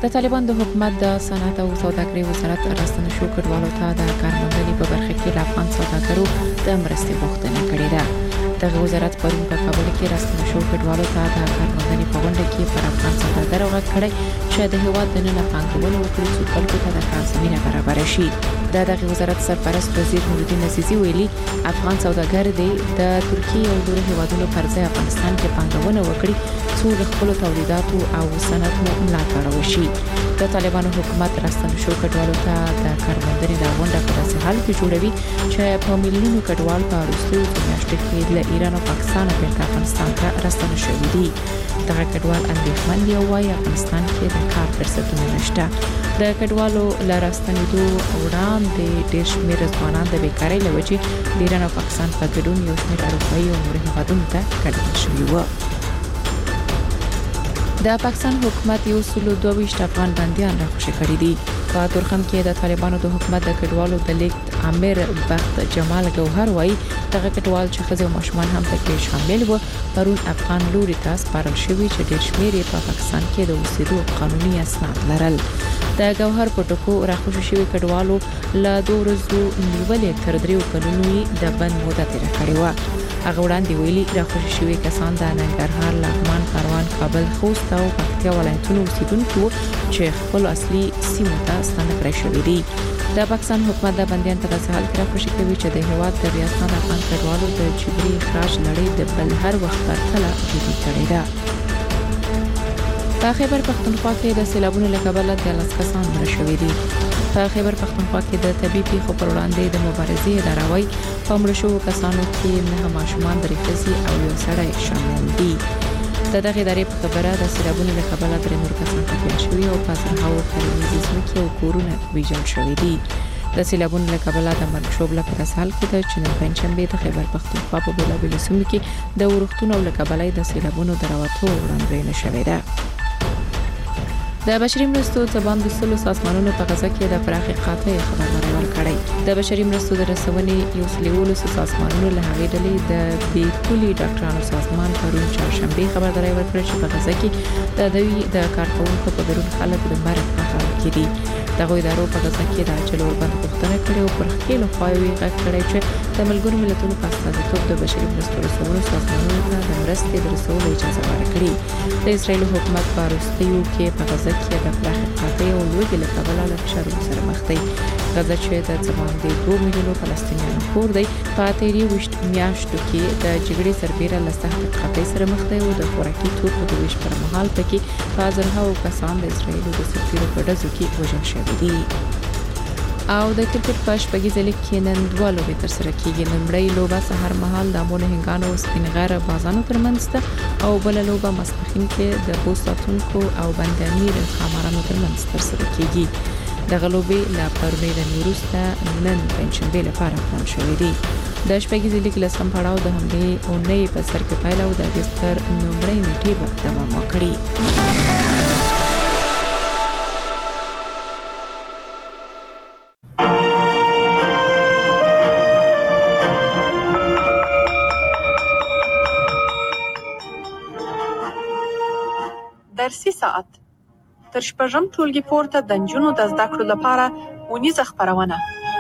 د طالبان د حکومت د صنعت او سوداګرۍ وزارت راستنشو کډوالو ته د کارموندنې په برخه کې د افغان سوداګرو د مرستې غوښتنه کړې ده. دغه وزارت پرون په کابل کې راستنشو کډوالو ته د کارموندنې په غونډه کې پر افغان سوداګرو غږ کړی چې د هیواد دننه پانګونه وکړي چې خلکو ته د کار زمینه برابر شي. دغه وزارت سرپرست وزیر نورالدین عزیزی ویلي افغان سوداګر د ترکیه او نورو هیوادونو پر ځای افغانستان کې پانګونه وکړي څو خپل تولیداتو او صنعت ملاتړ وشي. د طالبانو حکومت راستنشو کډوالو ته د کارموندنې د غونډه په داسې حال کې جوړوي چې په میلیونونو کډوال په وروستیو میاشتو کې له ایران او پاکستان بیرته افغانستان ته راستنه شوي دي. دغه کډوال اندېښمن دي او وايي افغانستان کې د کار فرصتونه نشته. د کډوالو له راستنېدو وړاندې ډېر شمېر ځوانان د بیکارۍ له وجې د ایران او پاکستان په ګډون یو شمېر اروپایي او نورو هیوادونو ته کډوال شوي وو. د پاکستان حکومت 122 افغان بنديان راخوشي کړي دي. په تورخم کې د طالبانو د حکومت د کډوالو د لیکت امیر بخت جمال گوهر وایي دغه کډوال چې ښځې او ماشومان هم پکې شامل وو پرون افغان لوري ته سپارل شوي چې ډېر شمېر په پاکستان کې د اوسېدو قانوني اسناد لرل. د گوهر په ټکو راخوشي شوي کډوالو له 2 ورځو نیولې تر 3 کلونو د بند موده تیر کړې و. هغه وړاندې ویلي راخوشي شوي کسان د ننګرهار، لغمان، کاروان، کابل، خوست او پکتیا ولایتونو اوسیدونکي وو چې خپل اصلي سیمو ته ستانه کړی شوي دي. د پاکستان حکومت د بندیان په داسې حال کې راخوشي کوي چې د هیواد د ریاستان افغان کډوالو د جبري اخراج لړۍ د بل هر وخت پرتله جدي کړې ده. په خیبر پختونخوا کې د سیلابونو له کبله 13 کسان مړه شوي دي. په خیبر پختونخوا کې د طبي پیښو پر وړاندې د مبارزې اداره وايي په مړه شوو کسانو کې 9 ماشومان، 3 ښځې او 1 سړی شامل دي. د دغه ادارې په خبره د سیلابونو له کبله 3 نور کسان ټپیان شوي او په زرهاوو کرنیزې ځمکې او کورونه ویجاړ شوي دي. د سیلابونو له کبله د مرګ شوبله په داسې حال کې ده چې نن پنجشنبه د خیبر پختونخوا په بېلابېلو سیمو کې د ورښتونو له کبله د سیلابونو د راوتو وړاندوینه شوې ده. د بشري مرستو ځبان د سلو سازمانونو په غزا کې د پراخې قحطۍ خبرونه ورکړې. د بشري مرستو د رسونې یو سلوولو سازمانونو له هغې ډلې د بي پولي ډاکټرانو سازمان پرون چهارشنبه خبرداري ورکړه چې په غزا کې د کارکوونکو په ګډون خلک د مرګ په حال کې دي. دغه ادارو په غزا کې د اجل وربند غوښتنه کړې او پر خپل خواوي غږ کړی چې د ملګرو ملتونو په استازیتوب د بشري مرستو رسولو سازمانونو ته د مرستې د رسولو اجازه ورکړي. د اسرایل حکومت په وروستیو کې په غزا کې د پراخې قحطۍ او لوږې له کبله له فشارونو سره مخ دی. غزا چې د څومره 2 میلیونو فلسطینیانو کور دی په تیری وشت میاشتو کې د جګړې سربېره له سخت قحطۍ سره مخ دی او د خوراکي توکو د ویش پر مهال پکې زرهاوو کسان د اسرایل د سفیرو په ډزو کې وژل شوي دي. او د کرکټ په شپږیزه لیګ کې نن 2 لوبې ترسره کیږي. لومړی لوبه سهار مهال د مونهنګانو او سپین غره بازانو ترمنځ ده او بل لوبه ماسپښین کې د بوساتونکو او بندامیر خامارانو ترمنځ ترسره کیږي. دغه لوبې لا پرونی د وروسته نن پنځشنبه لپاره پلان شوې دي. د شپږیزه لیګ لسم پړاو د همدې اونۍ په سر کې پیل او د اگست تر لومړۍ نیټې به دوام وکړي. درسي ساعت تر شپږم ټولګي پورته د نجونو د زده کړو لپاره اونیزه خپرونه.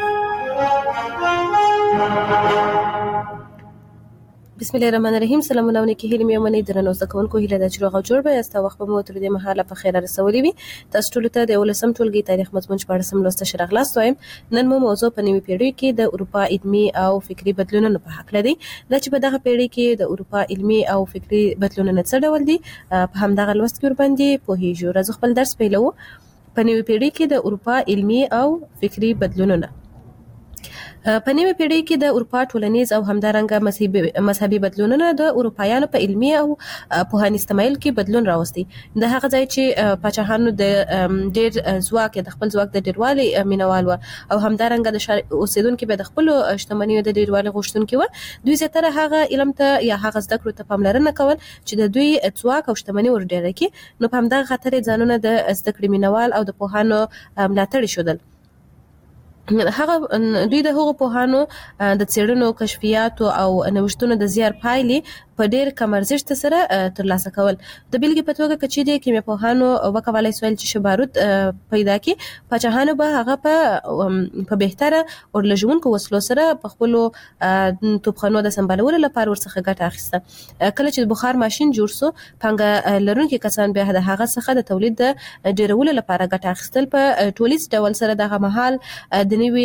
بسم الله الرحمن الرحیم. سلامونه علیکم. هیله مې منې درنو زده کوونکو هیله د چروغ جوړ به است وخت په مو تر دې مهاله په خیر رسولې وي. تاسو ټول ته د ولسم ټولګي تاریخ مضمون 14 لوست شرح خلاص وایم. نن مو موضوع په نیمه پیړۍ کې د اروپا علمي او فکری بدلونونو په حق لري. دا چې په دغه پیړۍ کې د اروپا علمي او فکری بدلونونه څه ډول دي په همدغه لوست کې ور باندې پوهیږو. راځو خپل درس پیلو. په نیمه پیړۍ کې د اروپا علمي او فکری بدلونونه. په نیمه پیړۍ کې د اروپا ټولنیز او همدارنګه مذهبي بدلونونه د اروپایانو په علمي او پوهنیز تمایل کې بدلون راوستي. د هغه ځای چې پاچاهانو د ډېر ځواک د خپل ځواک د ډیروالي مینوال و او همدارنګه د اوسیدونکو به د خپل شتمنیو د ډیروالي غوښتونکو و، دوی زیاتره هغه علم ته یا هغه زده کړو ته پاملرنه کول چې د دوی ځواک او شتمنی ور ډیره کی. نو په همدغه خاطر ځانونه د زده کړې مینوال او د پوهانو ملاتړ شودل. هغه دوی د هغو پوهانو د څېړنو کشفیات او نوښتونو د زیار پایلې په ډېر کم ارزښت سره ترلاسه کول. د بیلګې په توګه کچې د کیمیا پوهانو وکولای سول چې بارود پیدا کړي، پاچاهانو به هغه په بهتره اورلژونکو وسلو سره په خپل توپخانو د سمبالولو لپاره ورڅخه ګټه اخیسته. کله چې بخار ماشين جوړ سو، پنګه لرونکي کسان به د هغه څخه د تولید د ډیرولو لپاره ګټه اخیستل. په ټولیز ډول سره دغه مهال د نوي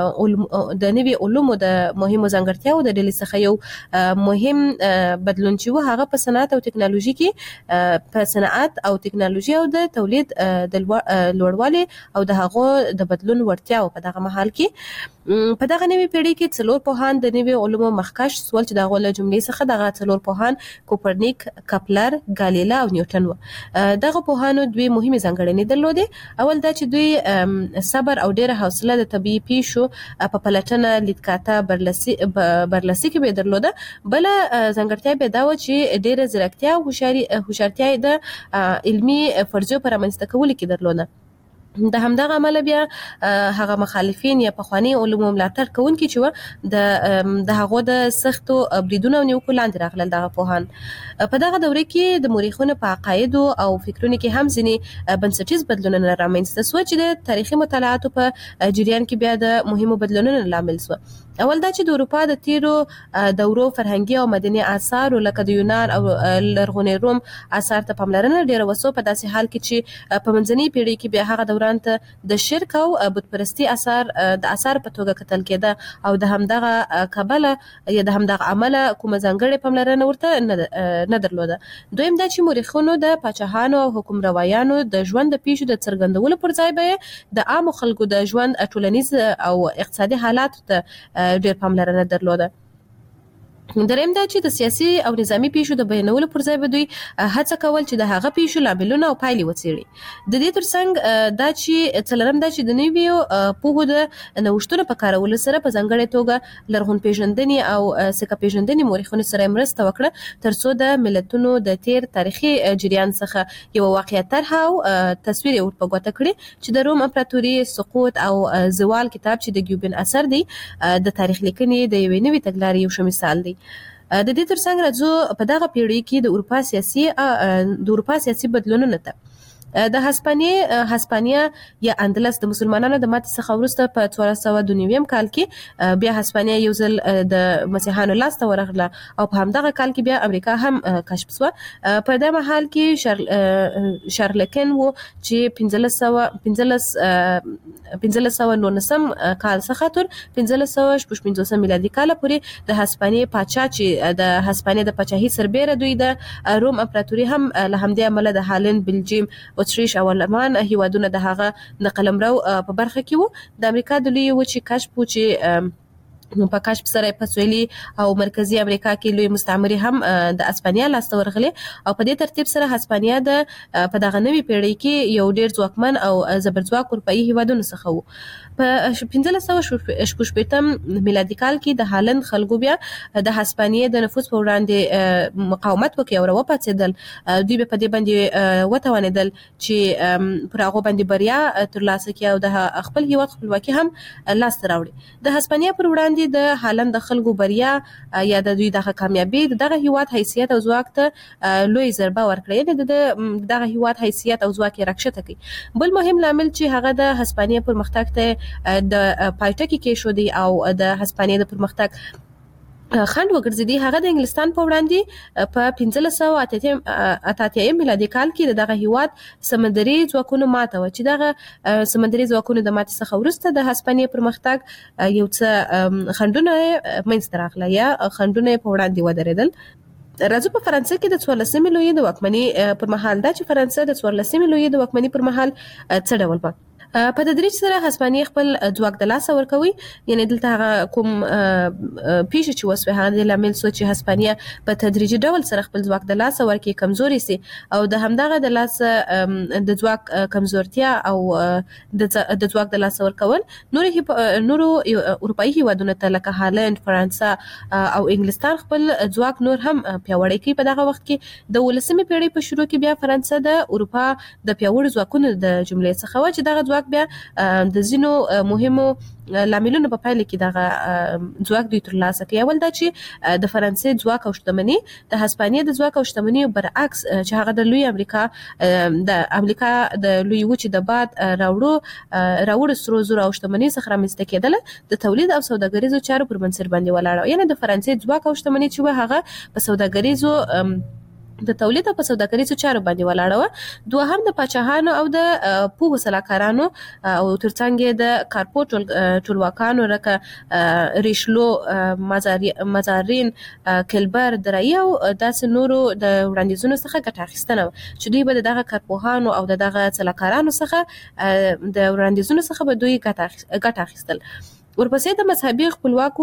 علومو د مهمو ځانګړتیاو د ډلې څخه یو مهم بدلون چې هغه په صنعت او ټکنالوژي کې په صنعت او ټکنالوژي او د تولید د لوړوالي او د هغو د بدلون ورتیاو په دغه مهال کې په دغه نوي پیړۍ کې څلور پوهان د نوي علومو مخکښ سول چې دغه له جملې څخه دغه څلور پوهان کوپرنیک، کپلر، ګالیله او نیوټن و. دغه پوهانو دوی مهمه ځانګړنې درلودې. اول دا چې دوی صبر او ډېره حوصله د طبيعي پیښو په پلټنه، لیدکاته، برلاسي کې به درلوده. بل ځانګړتیا به دا و چې ډېره ځیرکتیا او هوښیارتیا د علمي فرضیو پر رامنځته کولو کې درلوده. د همدغه عمل بیا هغه مخالفین یا پخوانی علومو ملاتړ کوونکي چې د هغو د سختو بریدونو او نیوکو لاندې راغلل دغه پوهان. په دغه دوره کې د مورخینو په عقایدو او فکرونو کې هم ځینې بنسټیز بدلونونه رامنځته شو چې د تاریخي مطالعاتو په جریان کې بیا د مهمو بدلونونو لامل شو. اول دا چې د اروپا د تیرو دورو فرهنګي او مدني آثار لکه د یونان او لرغوني روم آثار ته پاملرنه ډیره وسو، په داسې حال کې چې په منځنۍ پیړۍ کې بیا هغه دوران ته د شرک او بت پرستی آثار د آثار په توګه کتل کېده او د همدغه کبله یا د همدغه عمل کومه ځانګړې پاملرنه ورته نه درلوده. دویم دا چې مورخینو د پاچاهانو او حکمروایانو د ژوند د پیښو د څرګندولو پر ځای به د عامو خلکو د ژوند ټولنیز او اقتصادي حالات ته ډېر پاملرنه درلوده. دریم دا چې د سیاسي او نظامی پیښو د بیانولو پر ځای به دوی هڅه کول چې د هغه پیښو لاملونه او پایلې وڅېړي. د دې ترڅنګ دا چې څلورم دا چې د نویو پوهو د نوښتونو په کارولو سره په ځانګړې توګه لرغون پیژندنې او سکه پیژندنې مورخینو سره مرسته وکړه ترڅو د ملتونو د تیر تاریخي جریان څخه یو واقعیت طرحه او تصویر ورته ګوته کړي چې د روم امپراتوري سقوط او زوال کتاب چې د ګیوبن اثر دی د تاریخ لیکنې د یوې نوې تګلارې یو ښه مثال دی. د دې ترڅنګ راځو په دغه پیړۍ کې د اروپا سیاسي بدلونونو ته. د هسپانیا یا اندلس د مسلمانانو د ماتې څخه وروسته په 1492 کال کې بیا هسپانیا یو ځل د مسیحیانو لاس ته ورغله او په همدغه کال کې بیا امریکا هم کشف شوه. په دغه مهال کې شارلکن و چې 1519 کال څخه تر 1556 میلادي کال پورې د هسپانیا پاچا چې د هسپانیا د پاچاهي سربېره دوی د روم امپراتوري هم له همدې عمله د هالند، بلجیم، اتریش او المان هیوادونه د هغه د قلمرو په برخه کې وو. د امریکا د لوی وچې کشف چې په کشف سره په سویلي او مرکزی امریکا کې لوی مستعمري هم د اسپانیا لاسته ورغلي او په دې ترتیب سره هسپانیا د په دغه نوي پیړۍ کې یو ډیر ځواکمن او زبرځواک اروپایي هیوادونو څخه وو. په 1586 میلادي کال کې د هالند خلکو بیا د هسپانیا د نفوذ په وړاندې مقاومت وکړ او راوپاڅېدل. دوی په دې باندې وتوانېدل چې پر هغه باندې بریا ترلاسه کړي او د خپل هیواد خپلواکي هم لاسته راوړي. د هسپانیا پر وړاندې د هالند خلکو بریا یا د دوی دغه کامیابی دغه هیواد حیثیت او ځواک ته لوی ضربه ورکړه، یعنې دغه هیواد حیثیت او ځواک یې راکښته کړي. بل مهم لامل چې هغه د هسپانیا پرمختګ ته د پایټکی کې شو دی او د هسپانیا د پرمختګ خنډ وګرځیدي، هغه د انګلستان په وړاندې په 1588 میلادي کال کې دغه هیواد سمندري ځواکونو ماته و چې دغه سمندري ځواکونو د ماتې څخه وروسته د هسپانیا پرمختګ یو څه خنډونه منځته راغله یا خنډونه په وړاندې ودرېدل. راځو په فرانسه کې د 14مې لویې د واکمنۍ پر مهال دا چې فرانسه د 14مې لویې د واکمنۍ پر مهال څه ډول و. په تدریج سره هسپانیا خپل ځواک د لاسه ورکوي، یعنی دلته هغه کوم پیښه چې وسوه هغه د لامل سو چې هسپانیا په تدریجي ډول سره خپل ځواک د لاسه ورکړي کمزوري سي او د همدغه د لاسه د ځواک کمزورتیا او د ځواک د لاسه ورکول نورو اروپایي هیوادونو ته لکه هالند، فرانسه او انګلستان خپل ځواک نور هم پیاوړی کوي. په دغه وخت کې د 19مې پیړۍ په شروع کې بیا فرانسه د اروپا د پیاوړو ځواکونو د جملې څخه و چې دغه ځواک ځواک بیا د زینو مهمو لاملونو په پایله کې دغه ځواک دوی ترلاسه کوي. اول دا چې د فرانسې ځواک او شتمنۍ د هسپانیا د ځواک او شتمنۍ برعکس چې هغه د لوی امریکا د لوی وچې د باد راوړو سرو زرو او شتمنۍ څخه رامنځته کېدل د تولید او سوداګریزو چارو پر بنسټ باندې ولاړ. یعنی د فرانسې ځواک او شتمنۍ چې هغه په سوداګریزو د تولید او په سوداګریزو چارو باندې ولاړه و. دوهم د پاچاهانو او د پوهو سلاکارانو او ترڅنګ د کارپوټ ټولواکانو لکه ریشلو، مازارین، کلبر، درایي او داسې نورو د وړاندیزونو څخه ګټه اخیستنه چې دوی به دغه کارپوهانو او دغه سلاکارانو څخه د وړاندیزونو څخه به دوی ګټه اخیستل. ورپسې د مذهبي خپلواک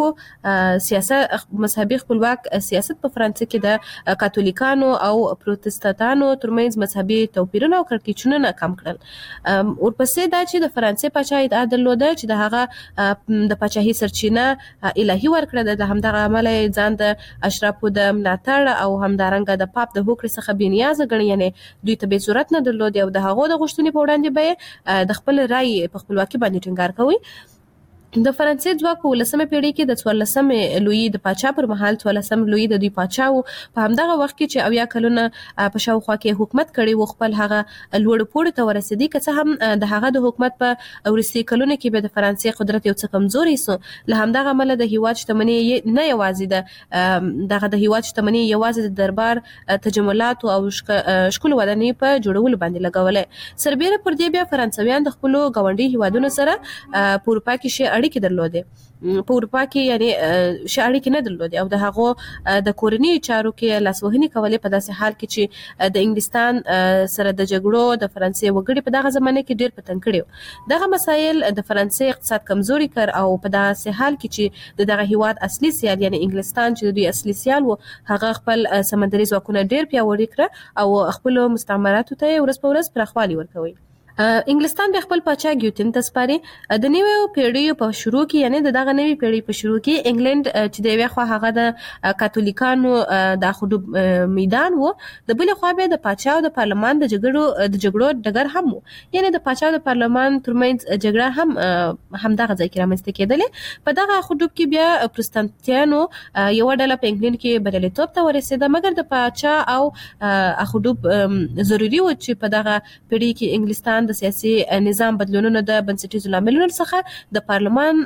سیاست په فرانسې کې د کاتولیکانو او پروتستانانو ترمنځ مذهبي توپیرونه او کړکېچونه کم کړل. ورپسې دا چې د فرانسې پاچا ادعا درلوده چې د هغه د پاچاهي سرچینه الهي ورکړه، د همدغه عمله ځان د اشرافو د ملاتړ او همدارنګه د پاپ د هوکړې څخه بې نیازه ګڼي، یعنی دوی ته به ضرورت نه درلود او د هغو د غوښتنې په وړاندې به د خپل رای په خپلواکي باندې ټینګار کوي. د فرانسې ځواک په 18مه پیړۍ کې د 14مې لویي د پاچا پر مهال 14م لویي د دوی پاچا و. په همدغه وخت کې چې 90 کلونه په شاوخوا کې حکومت کړی و، خپل هغه لوړ پوړ ته ورسېدی، که څه هم د هغه د حکومت په وروستي کلونو کې به د فرانسې قدرت یو څه کمزوري سو. له همدغه عمله د هیواد شتمنۍ نه یوازې د هیواد شتمنۍ یوازې د دربار تجملات او شکل ودانۍ په جوړولو باندې لګولې. سربېره پر دې بیا فرانسویان د خپل غونډي هیوادونو سره په اروپا کې اړیکې درلودې، په اروپا کې یعنی اړیکې نه درلودې او د هغو د کورنۍ چارو کې لاسوهنې کولې، په داسې حال کې چې د انګلستان سره د جګړو د فرانسې وګړي په دغه زمانه کې ډېر پتنګ کړي. دغه مسایل د فرانسې اقتصاد کمزوري کړ او په داسې حال کې چې دغه هیواد اصلي سیال یعنی انګلستان چې دوی اصلي سیال وو، هغه خپل سمندري ځواکونه ډېر پیاوړي کړ او خپل مستعمراتو ته ورځ په ورځ پراخوالی ورکوي. انګلستان د خپل پاچا ګیوتن ته سپاري. د نویو پیړیو په شروع کې یعنی دغه نوی پیړۍ په شروع کې انګلند چې د یوه خوا هغه د کاتولیکانو د خودوب میدان وو، د بل خوا به د پاچا او د پارلمان د جګړو ډګر هم وو. یعنی د پاچا او د پارلمان ترمنځ جګړه هم دغه ځای کې رامنځته کېدلې. په دغه خودوب کې بیا پروتستانتیانو یو ډله په انګلند کې بریالیتوب ته ورسېده، مګر د پاچا او خودوب ضروري و چې په دغه پیړۍ کې انګلستان د سیاسي نظام بدلونونو د بنسټیزو لاملونو څخه د پارلمان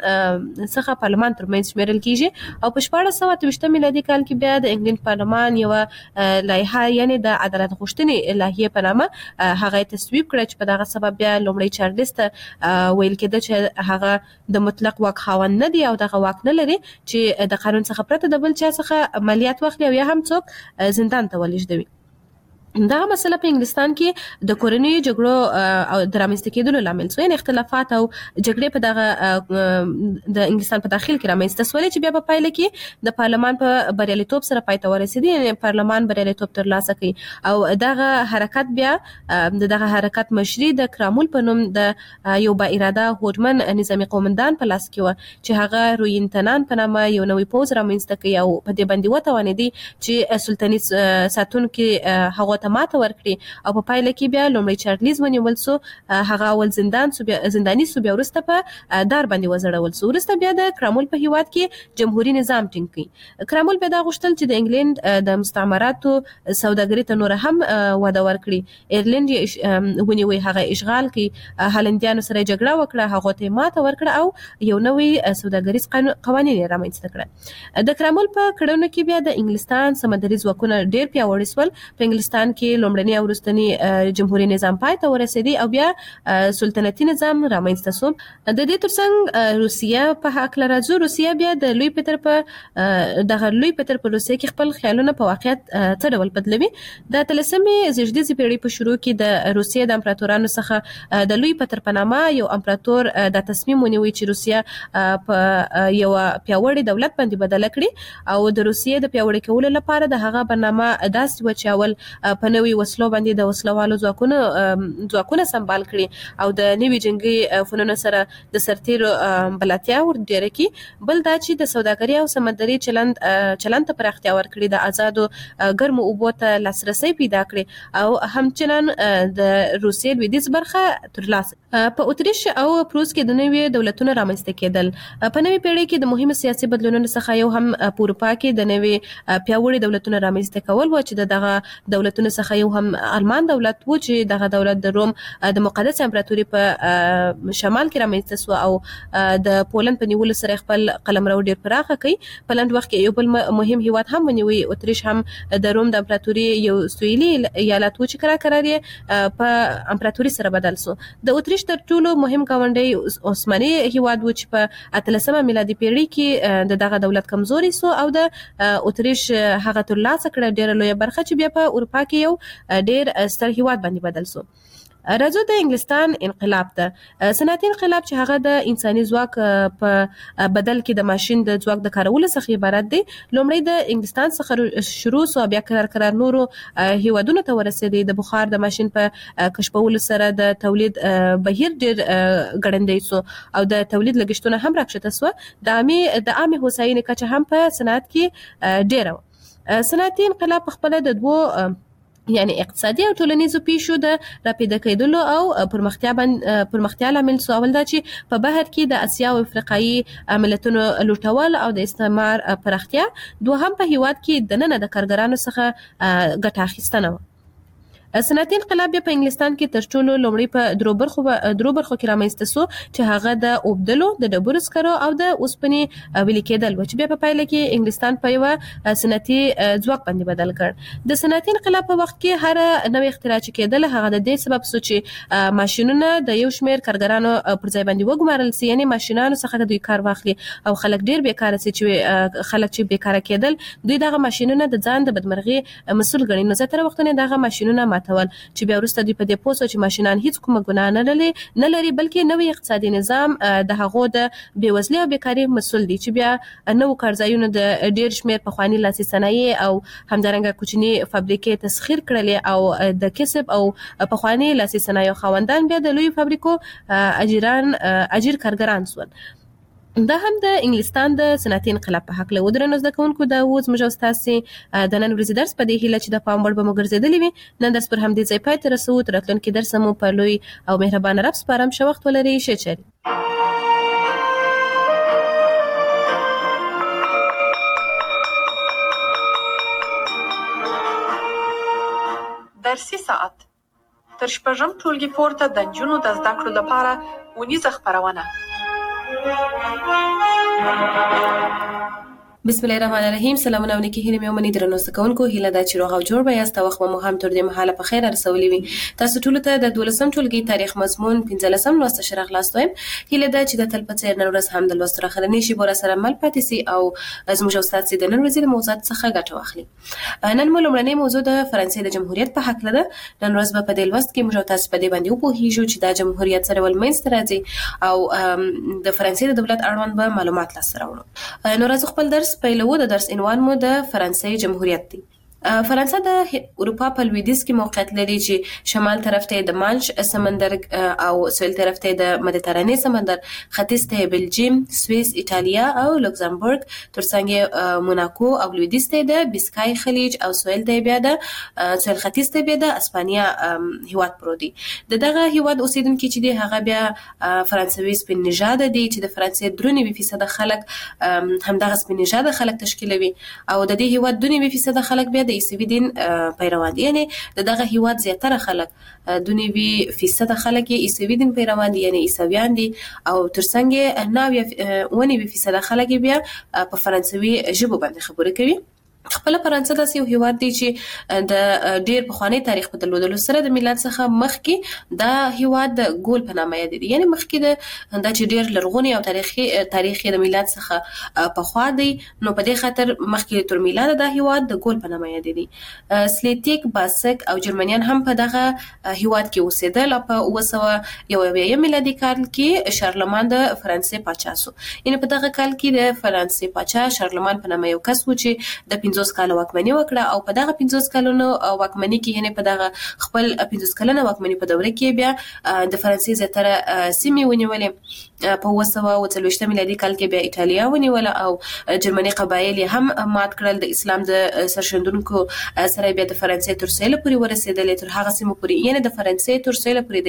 ترمنځ شمیرل کیږي. او په 1428 میلادي کال کې بیا د انګلند پارلمان یو لایحه یعنی د عدالت غوښتنې لایحه په نامه هغه تصویب کړ چې په دغه سبب بیا لومړی چارلس ته ویل کېده چې هغه د مطلق واک خاوند نه دی او دغه واک نه لري چې د قانون څخه پرته د بل چا څخه مالیات واخلي او یا هم څوک زندان ته ولېږدوي. دغه مسله په انګلستان کې د کورنۍ جګړو او د رامنځته کېدلو لامل شو، یعنی اختلافات او جګړې په دغه د انګلستان په داخل کې رامنځته شولې چې بیا په پایله کې د پارلمان په بریالیتوب سره پای ته ورسېدی، یعنی پارلمان بریالیتوب ترلاسه کړي. او دغه حرکت بیا دغه حرکت مشري د کرامول په نوم د یو با اراده هوډمن نظامي قومندان په لاس کې و چې هغه روینتنان په نامه یو نوی پوځ رامنځته کړي او په دې باندې وتوانېدی چې سلطنتي ساتونکي هغه ته ماته ورکړي. او په پایله کې بیا لومړی چارلز ونیول سو، هغه اول زنداني سو، بیا وروسته په دار باندې وزړول سو. وروسته بیا د کرامول په هیواد کې جمهوریت نظام ټینګ کړي. کرامول بیا دا غوښتل چې د انګلند د مستعمراتو سوداګري ته نور هم وده ورکړي. ایرلند یې ونیوي، هغه اشغال کړي، هالندیانو سره جګړه وکړه، هغه ته ماته ورکړه او یو نوی سوداګریز قوانین رامنځته کړل. د کرامول په کړنو کې بیا د انګلستان سمندري ځواکونه ډېر پیاوړي شول. په انګلستان کې لومړنی او وروستنی جمهوریت نظام پای ته ورسېدی او بیا سلطنتي نظام رامنځته شو. د دې ترڅنګ روسیه په هکله راځو. روسیه بیا د لوی پتر په روسیه کې خپل خیالونه په واقعیت څه ډول بدلوي. د 13مې زیږدیزې پیړۍ په شروع کې د روسیې د امپراتورانو څخه د لوی پتر په نامه یو امپراتور د تصمیم ونیوي چې روسیه په یو پیاوړي دولت باندې بدله کړي او د روسیې د پیاوړي کولو لپاره د هغه برنامه داسې و چې اول په نوي وسلو باندې د وسلوالو ځواکونه سمبال کړي او د نوي جنگي فنونو سره د سرتیرو بلاتیا ور ډیره کی. بل دا چې د سوداګرۍ او سمندري چلند ته پراختیا ورکړي، د آزادو ګرمو اوبو ته لاسرسي پیدا کړي او همچنان د روسیې لویدیځ برخه ترلاسه. په اتریش او پروس کې د نوي دولتونو رامنځته کېدل. په نوي پیړۍ کې د مهمو سیاسي بدلونونو څخه یو هم په اروپا کې د نوي پیاوړي دولتونو رامنځته کول و چې دغه دولتونو څخه یو هم آلمان دولت و چې دغه دولت د روم د مقدس امپراتوري په شمال کې رامنځته شو او د پولند په نیولو سره خپل قلمرو ډیر پراخه کړ. په لنډ وخت کې یو بل مهم هیواد هم ونیوي، اتریش هم د روم د امپراتوري یو سویلي ایالت و چې قرار په امپراتوري سره بدل شو. د اتریش تر ټولو مهم ګاونډي عثماني هیواد و چې په 13مه میلادي پیړۍ کې دغه دولت کمزوري سو او د اتریش هغه ترلاسه کړه ډیره لوی برخه چې بیا په اروپا کې یو ډیر ستر هیواد باندې بدل سو. راځو د انګلستان انقلاب ته. صنعتي انقلاب چې هغه د انساني ځواک په بدل کې د ماشين د ځواک د کارولو څخه عبارت دی. لومړی د انګلستان څخه شروع سو، بیا قرار نورو هیوادونو ته ورسېدی. د بخار د ماشين په کشفولو سره د تولید بهیر ډیر ګړندی سو او د تولید لګښتونه هم راکښته سو. د عامه هوساینې کچه هم په صنعت کې ډیره. صنعتي انقلاب په خپل د دوه یعنی اقتصادي او ټولنیزو پیښو د راپیدا کېدلو او پرمختیا لامل سو. اول دا چې په بهر کې د اسیا او افریقایي ملتونو لوټول او د استعمار پراختیا. دوهم په هیواد کې د نن د کارګرانو څخه ګټه اخیستنه و. صنعتي انقلاب په انګلستان کې تر ټولو لومړی په درو برخو کې رامنځته سو چې هغه د اوبدلو، د ډبرو سکرو او د اوسپنې ویلې کېدل و چې بیا په پایله کې انګلستان په یو صنعتي ځواک باندې بدل کړ. د صنعتي انقلاب په وخت کې هر نوې اختراع چې کېدل هغه د دې سبب سو چې ماشينونه د یو شمېر کارګرانو پر ځای باندې وګمارل سي، یعنی ماشينانو څخه دوی کار واخلي او خلک ډیر بیکاره سي. چې خلک چې بیکاره کېدل دوی دغه ماشينونه د ځان د بدمرغي مسؤل ګڼي. نو زه تر وختونه دغه ماشينونه ماتول چې بیا وروسته دوی په دې پوه سو چې ماشينان هیڅ کومه ګناه نه لري بلکې نوې اقتصادي نظام د هغو د بېوزلۍ او بیکارۍ مسؤل دي چې بیا نو کارځایونو د ډیر شمېر پخواني لاسي صنایع او همدارنګه کوچني فابریکې تسخیر کړلې او د کسب او پخواني لاسي صنایع خاوندان بیا د لوی فابریکو اجیر کارګران سول. دا هم د انګلستان د صنعتي انقلاب په حق له ودرنو زده کوونکو د اوس موږ تاسو د نن ورځې درس په دې هیله چې د پام وړ به مو ګرځېدلی وي. نن درس پر همدې ځای پای ته رسوو. تر راتلونکي درس مو په لوی او مهربان رب سپارم. ښه وخت ولرئ. ښه چاري. درسي ساعت تر شپږم ټولګي پورته د نجونو د زده کړو لپاره ونیزه خپرونه. بسم الله الرحمن الرحیم. سلامونه او نیکی هیله مې ومني درنو زده کوونکو. هیله ده چې روغ او جوړ به یاست. وخت مو هم تر دې مهاله په خیر رسولي وي. تاسو ټول ته د 12م ټولګي تاریخ مضمون 15م لوست شرح خلاص وایم. هیله ده چې د تل په څیر نن ورځ هم د لوست راخرنې شي بور سره مل پاتې سي او زموږ استاد سي د نن ورځې موضوعات څخه ګټه واخلي. نن مو لومړنۍ موضوع د فرانسې د جمهوریت په حق لده. نن ورځ په دې لوست کې موږ تاسو په دې باندې وپوهیږو چې د جمهوریت سره ول منځ راځي او د فرانسې د دولت اړوند به معلومات لاسته راوړو. نو راځو خپل درس پیلوو. د درس عنوان مو د فرانسې جمهوریت دی. فرانسه د اروپا په لویدیځ کې موقعیت لري چې شمال طرف ته د مانش سمندر او سویل طرف ته د مدیترانې سمندر، ختیځ ته بلجیم، سوئیس، ایټالیا او لوکزامبورګ، ترڅنګ موناکو او لویدیځ ته د بیسکای خلیج او سویل ته بیا د سویل ختیځ ته بیا د اسپانیا هیواد پروت دی. دغه هیواد اوسیدونکو چې دی هغه بیا فرانسوي سپین نژاد دي چې د فرانسې 93% خلک همدغه سپین نژاد خلک تشکیلوي او د دې هیواد 92% خلک بیا د عیسوي دین پیروان دي. یعنی دغه هیواد زیاتره خلک 92% خلک عیسوي دین پیروان دي، یعنی عیسویان دي او ترڅنګ 90% خلک بیا په فرانسوي ژبه باندې خبرې کوي. خپل فرانسه داسې یو هیواد دی چې د ډیر پخوانی تاریخ په درلودلو سره د میلاد څخه مخکې دا هیواد د ګول په نامه یادېږي. یعنی مخکې د چې ډیر لرغونی او تاریخ د میلاد څخه پخوا دی، نو په دې خاطر مخکې تر میلاد د هیواد د ګول په نامه یادېږي. سلیتیک، باسک او جرمنیان هم په دغه هیواد کې اوسېدل. په 901 میلادي کال کې شارلمان د فرانسې پاچا شو. یعنی په دغه کال کې د فرانسې پاچا شارلمان په نامه یو کس و چې د 15 50 کال واکمني وکړه او په دغه 50 کالونو واکمني کې یعنی په دغه خپل 50 کلنه واکمني په دوره کې بیا د فرانسې زیاتره سیمې ونیولې په 1940 میلادي کال کې بیا ایتالیا ونیوله او جرمني قبایل هم مات کړل د اسلام د سرشندونکو سره بیا د فرانسې تر سیله پورې ورسېدل تر هغه سیمه پورې یعنی د فرانسې تر سیله پورې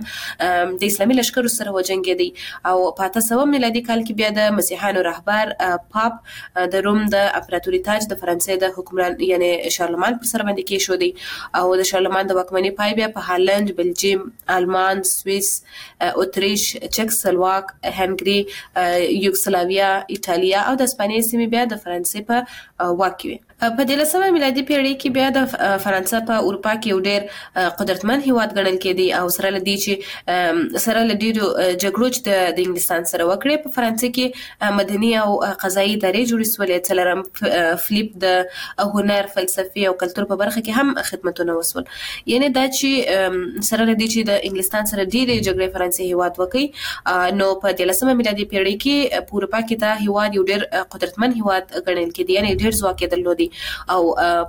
د اسلامي لشکرو سره وجنګېدی او په 1800 میلادي کال کې بیا د مسیحیانو رهبر پاپ د روم د امپراتوري تاج د فرانسې د حکمران یعنی شارلمان پر سر باندې کېښودی او د شارلمان د واکمنۍ پای بیا په هالند، بلجیم، آلمان، سویس، اتریش، چک سلواک، هنګري، یوګسلاویا، ایتالیا او د اسپانیې سیمې بیا د فرانسې په واک کې وي. په 13مه میلادي پیړۍ کې بیا د فرانسه په اروپا کې یو ډېر قدرتمن هیواد ګڼل کېدی او سره لدی چې سره لډیرو جګړو چې د انګلستان سره وکړې په فرانسې کې مدني او قضایي ادارې جوړې شولې. څلورم فلیپ د هنر، فلسفي او کلتور په برخه کې هم خدمتونه وسول. یعنی دا چې سره لدی چې د انګلستان سره ډېرې جګړې فرانسې هیواد وکړي نو په 13مه میلادي پیړۍ کې په اروپا کې دا هیواد یو ډېر قدرتمن هیواد ګڼل کېدی یعنی ډېر ځواک یې درلودی او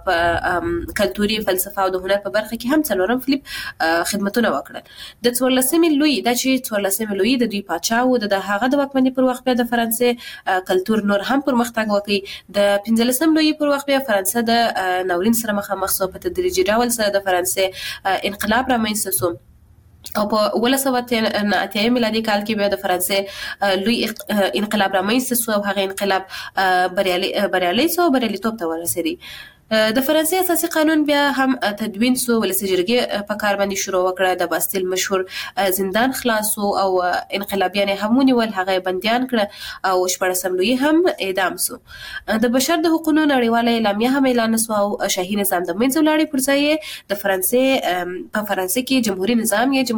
په کلتوري فلسفه او د هنر په برخه کې هم څلورم فلیپ خدمتونه وکړل. د 14مې لوی د 14مې لوی د دوی پاچا و د هغه د واکمنۍ پر وخت بیا د فرانسې کلتور نور هم پرمختګ وکړي. د 15مې لوی پر وخت بیا فرانسه د ناورین سره مخامخ شو. په تدریجي ډول سره د فرانسې انقلاب رامنځته شو او په 1908 میلادي کال کې بیا د فرانسې لوی انقلاب رامنځته شو او هغه انقلاب بریالیتوب ته ورسېدی. د فرانسې اساسي قانون بیا هم تدوین سو. ولسي جرګې په کار باندې شروع وکړه. د باستیل مشهور زندان خلاصو او انقلابیان هم ونیول، هغه بندیان کړه او 14 لوی هم اعدام سو. د بشر د حقوقو نړیواله اعلامیه هم اعلان سو او شاهي نظام د منځ ولاړې پر ځای د فرانسې کې جمهوریت نظام یا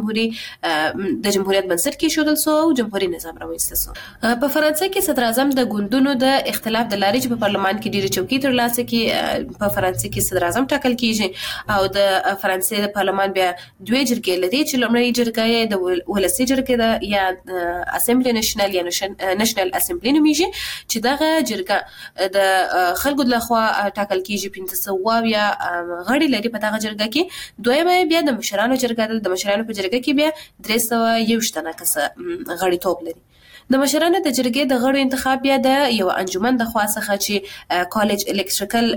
د جمهوریت بنسټ کې شودل سو او جمهوریت نظام رامنځته سو. په فرانسې کې صدر اعظم د ګوندونو د اختلاف د لارې چې په پارلمان کې ډېری چوکۍ ترلاسه کړي په فرانسې کې صدر اعظم ټاکل کیږي او د فرانسې د پارلمان بیا دوه جرګې لري چې لومړی جرګه د ولسي جرګې ده یا اسمبلی نېشنل یا نېشنل اسمبلی نومیږي چې دغه جرګه د خلکو د لخوا ټاکل کیږي. 1500 یا غړي لري په دغه جرګه کې. دویمه بیا د مشرانو جرګه ده. د مشرانو په جرګه کې بیا 321 تنه کس غړي توپ لري. د مشرانو د جرګې د غړو انتخاب بیا د یو انجمن د خوا څخه چې کالج الکتریکل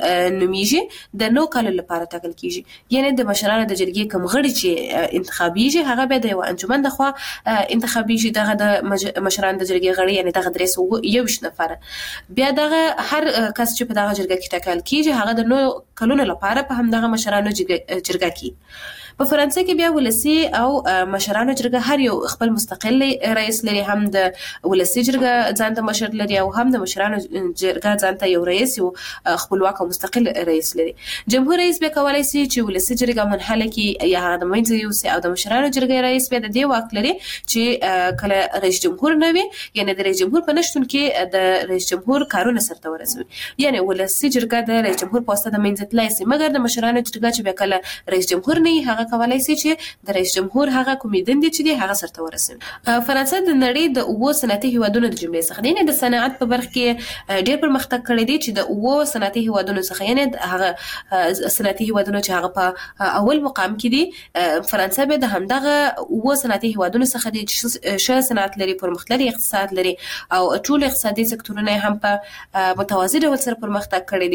نومیږي د 9 کالو لپاره ټاکل کیږي. یعنی د مشرانو د جرګې کوم غړي چې انتخابیږي هغه بیا د یو انجمن د خوا انتخابیږي. دغه د مشرانو د جرګې غړي یعنی دغه 321 نفر بیا دغه هر کس چې په دغه جرګه کې ټاکل کیږي هغه د 9 کلونو لپاره په هم دغه مشرانو جرګه کې. په فرانسې کې بیا ولسي او مشرانو جرګه هر یو خپل مستقل رئیس لري. هم د ولسي جرګه ځانته مشر لري او هم د مشرانو جرګه ځانته یو رئیس یو خپلواک او مستقل رئیس لري. جمهور رئیس بیا کولای شي چې ولسي جرګه منحله کړي یا د منځ یو سي او د مشرانو جرګې رئیس بیا د دې واک لري چې کله رئیس جمهور نه وي یعنی د رئیس جمهور په نشتون کې د رئیس جمهور کارونه سرته ورسوي. یعنی ولسي جرګه د رئیس جمهور پوسټ د منځ تلای شي مګر د مشرانو جرګه چې بیا کله رئیس جمهور نه هغه کولای شي چې د رئیس جمهور هغه کومې دندې چې دی هغه سرته ورسوي. فرانسه د نړۍ د 9 صنعتي هیوادونو د جملې څخه دی. د صنعت په برخه کې ډېر پرمختګ کړی دی چې د 9 صنعتي هیوادونو څخه یعنی هغه صنعتي هیوادونو چې هغه په اول مقام کې دي. فرانسه به د همدغه 9 صنعتي هیوادونو څخه دي چې ښه صنعت لري، پرمختللي اقتصاد لري او ټول اقتصادي سکتورونه هم په متوازی ډول سره پرمختګ کړی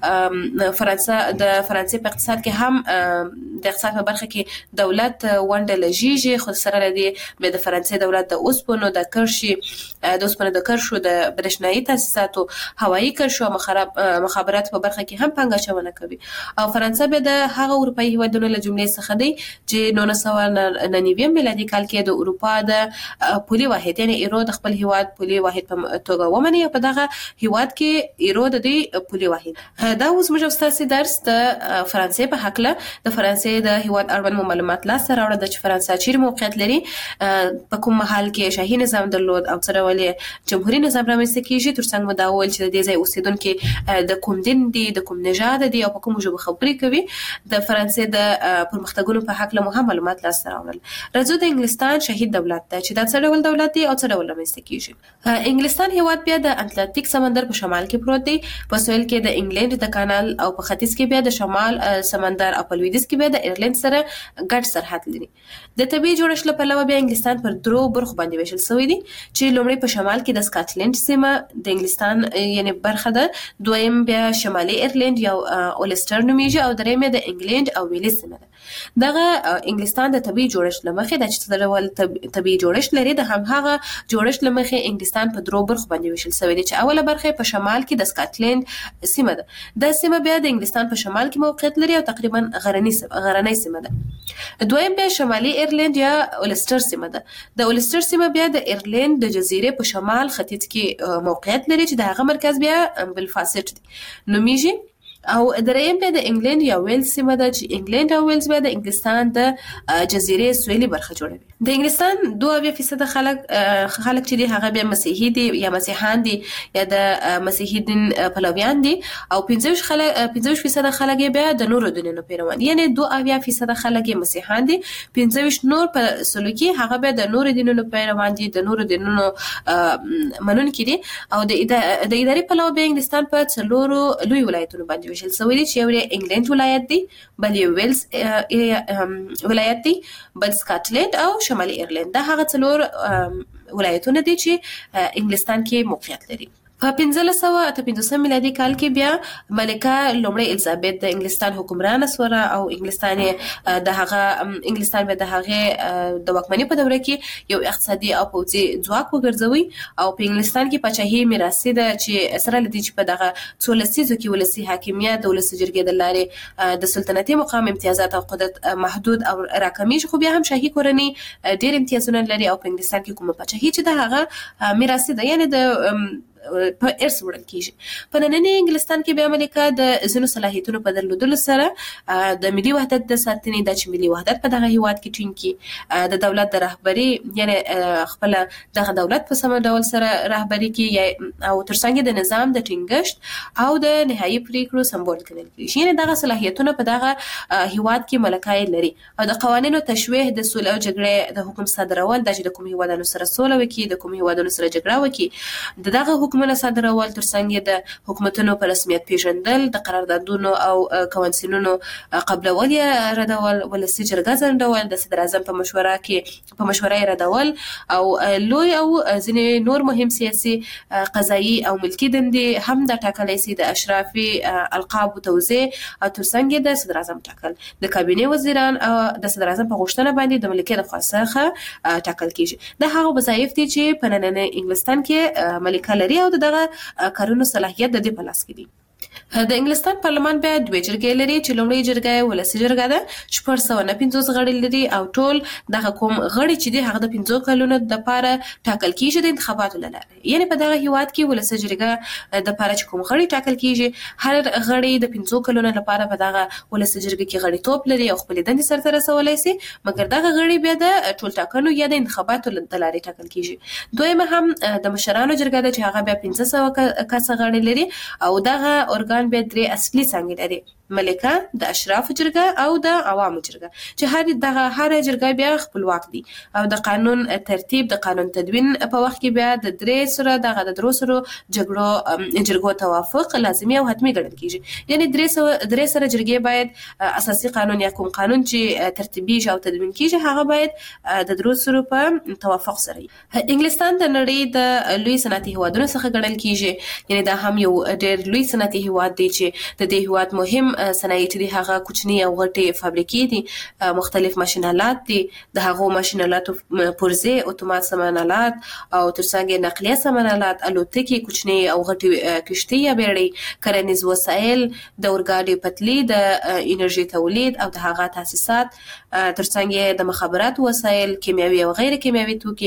دي. فرانسه د فرانسې په اقتصاد کې هم د اقتصاد په برخه کې دولت ونډه لږیږي خو سره لري به د فرانسې دولت د اوسپنو د کرشو د برېښنايي تاسیساتو، هوایي کرشو او مخابرات په برخه کې هم پانګه اچونه کوي. او فرانسه به د هغه اروپאי هیوادونو له جملې څخه دی چې 1999 میلادي کال کې د اروپا د پولي واحد یعنی ایرو د خپل هیواد پولي واحد په توګه ومني. په دغه هیواد کې ایرو د دې پولي واحد دا اوس موږ تاسو درس د فرانسې په حق له د فرانسې د هیواد اړوند معلومات لاسته راوړل چې فرانسه چیرې موقعیت لري، په کوم محل کې شاهي نظام درلود او څه ډول جمهوریت نظام رامنځته کیږي. ترڅنګ مو دا وویل چې د دې ځای اوسیدونکو د کوم دین دي، د کوم نژاد دي او په کوم ژبه خبرې کوي. د فرانسې د پرمختګونو په حق له مهم معلومات لاسته راوړل. راځو د انګلستان شهید دولت ته چې دا څه ډول دولت دی او څه ډول رامنځته کیږي. انګلستان هیواد بیا د اتلانتیک سمندر په شمال کې پروت دی، په سویل کې د انګلند د کانال او په ختیځ کې بیا د شمال سمندر او په لویدیځ کې بیا د ایرلند سره ګډ سرحد لري. د طبي جوړښت له پلوه بیا انګلستان پر درو برخو باندې ویشل شوی دی چې لومړی په شمال کې د سکاټلند سیمه د انګلستان یعنی برخه ده، دویم بیا شمالي ایرلند یا اولسټر نومیږي او دریم د انګلند او ویلز سیمه ده. دغه انګلستان د طبي جوړښت لمخې د چې ډول طبي جوړښت لري د همغه جوړښت لمخې انګلستان په درو برخو باندې ویشل شوی دی چې اوله برخه په شمال کې د سکاټلند سیمه ده. د سیمه بیا د انګلستان په شمال کې موقعیت لري او تقریبا غرنۍ سیمه ده. دویم بیا شمالي ایرلند یا اولسټر سیمه ده. د اولسټر سیمه بیا د ایرلند د جزیرې په شمال ختیځ کې موقعیت لري چې د هغه مرکز بیا بلفاسټ دی نومیږي. او دریم بیا د انګلند یا ویلز سیمه ده چې انګلند او ویلز بیا د انګلستان د جزیرې سویلي برخه جوړوي. د انګلستان 2% خلک چې دي هغه بیا مسیحي دي یا مسیحیان دي یا د مسیحي دین پلویان دي او 25% خلک بیا د نورو دینونو پیروان، یعنی 2% خلک مسیحیان دي، 25 نور په سلوکي هغه بیا د نورو دینونو پیروان دي، د نورو دینونو منونکي دي. او د اداري پلوه بیا انګلستان په څلورو لوی ولایتونو باندې ویشل شوی دی چې یو انګلند ولایت دی، بل یو ویلز ولایت دی، بل سکاټلند او شمالي ایرلند. دا هغه څلور ولایتونه دي چې انګلستان کې موقعیت لري. په 1558 میلادي کال کې بیا ملکه لومړی الیزابت د انګلستان حکمرانه سوره او انګلستان به د هغه د واکمنۍ په دوره کې یو اقتصادي او پوځي ځواک وګرځوي او په انګلستان کې پاچاهي میراثي ده چې سره لدی چې په دغه 14 کې ولسی حاکمیت د ولسی جرګې د لارې د سلطنتي مقام امتیازات او قدرت محدود او راکمیږي، خو بیا هم شاهي کورنۍ ډېر امتیازونه لري او په انګلستان کې کومه پاچاهي چې د هغه میراثي ده یعنی د په ارث وړل کیږي. په نننۍ انګلستان کې بیا ملکه د ځینو صلاحیتونو په درلودلو سره د ملي وحدت د ساتنې د چې ملي وحدت په دغه هیواد کې ټینګي د دولت د رهبری یعنی خپل دغه دولت په سم ډول سره رهبری کوي او ترڅنګ د نظام د ټینګښت او د نهایي پریکړو سمبول ګڼل کیږي. یعنی دغه صلاحیتونه په دغه هیواد کې ملکای لري او د قوانینو تشویه د سولې او جګړې د حکم صادرول د کوم هیوادونو سره سوله وکړي، د کوم هیوادونو سره جګړه وکړي، دغه حکومت صادرول ترڅنګ د حکومتونو په رسمیت پیژندل، د قراردادونو او کونسلونو قبلول یا ردول، ولسی جرګه ځنډول، د صدر اعظم په مشوره ردول او لوی او ځینې نور مهم سیاسي قضایي او ملکی دندې هم د ټاکلې سي د اشرافي القاب توزیع او ترڅنګ د صدر اعظم ټاکل، د کابینه وزیران او د صدر اعظم په غوښتنه باندې د ملکیت خاصه ټاکل کیږي. د هغه وظایف دي چې په نننۍ انګلستان کې ملکه لري او دغه کارونو صلاحیت د دې په لاس کې دي. د انګلستان پارلمان بیا دوه جرګې لري چې لومړی جرګه ولسی جرګه ده چې 450 غړي لري او ټول دغه کوم غړي چې دي هغه د 15 کلونو د لپاره ټاکل کیږي د انتخاباتو لپاره. یعنی په دغه هیواد کې ولسی جرګه د لپاره چې کوم غړي ټاکل کیږي هر غړي د 15 کلونو لپاره په دغه ولسی جرګه کې غړي توپ لري او خپل دندې سرته رسولای شي، مګر دغه غړي بیا د ټول ټاکنو یا د انتخاباتو لپاره ټاکل کیږي. دویمه هم د مشرانو جرګه ده چې هغه بیا 1500 کس غړي لري او دغه ارګان بیا درې اصلي څنګه لري، ملکه، د اشراف جرګه او د عوامو جرګه چې هر جرګه بیا خپلواک دي او د قانون ترتیب د قانون تدوین په وخت کې بیا د درې سره جرګو توافق لازمي او حتمي ګڼل کیږي. یعنی درې سره جرګې باید اساسي قانون یا کوم قانون چې ترتیبي او تدوین کیږي هغه باید د درو سره په توافق سره. انګلستان د نړۍ د لوی صنعتي هیوادونو څخه ګڼل کیږي، یعنی دا هم یو ډېر لوی صنعتي هیواد دی چې د دې هیواد مهم صنایع دي هغه کوچني او غټي فابریکې دي، مختلف ماشینالات دي، د هغو ماشینالاتو پرزې اتومات سامانالات او ترڅنګ نقلیه سامانالات، الوتکې، کوچني او غټي کشتۍ یا بیړۍ، کرنیز وسایل، د اورګاډي پټلۍ، د انرژي تولید او د هغه تاسیسات، ترڅنګ د مخابراتو وسایل، کیمیاوي او غیر کیمیاوي توکي،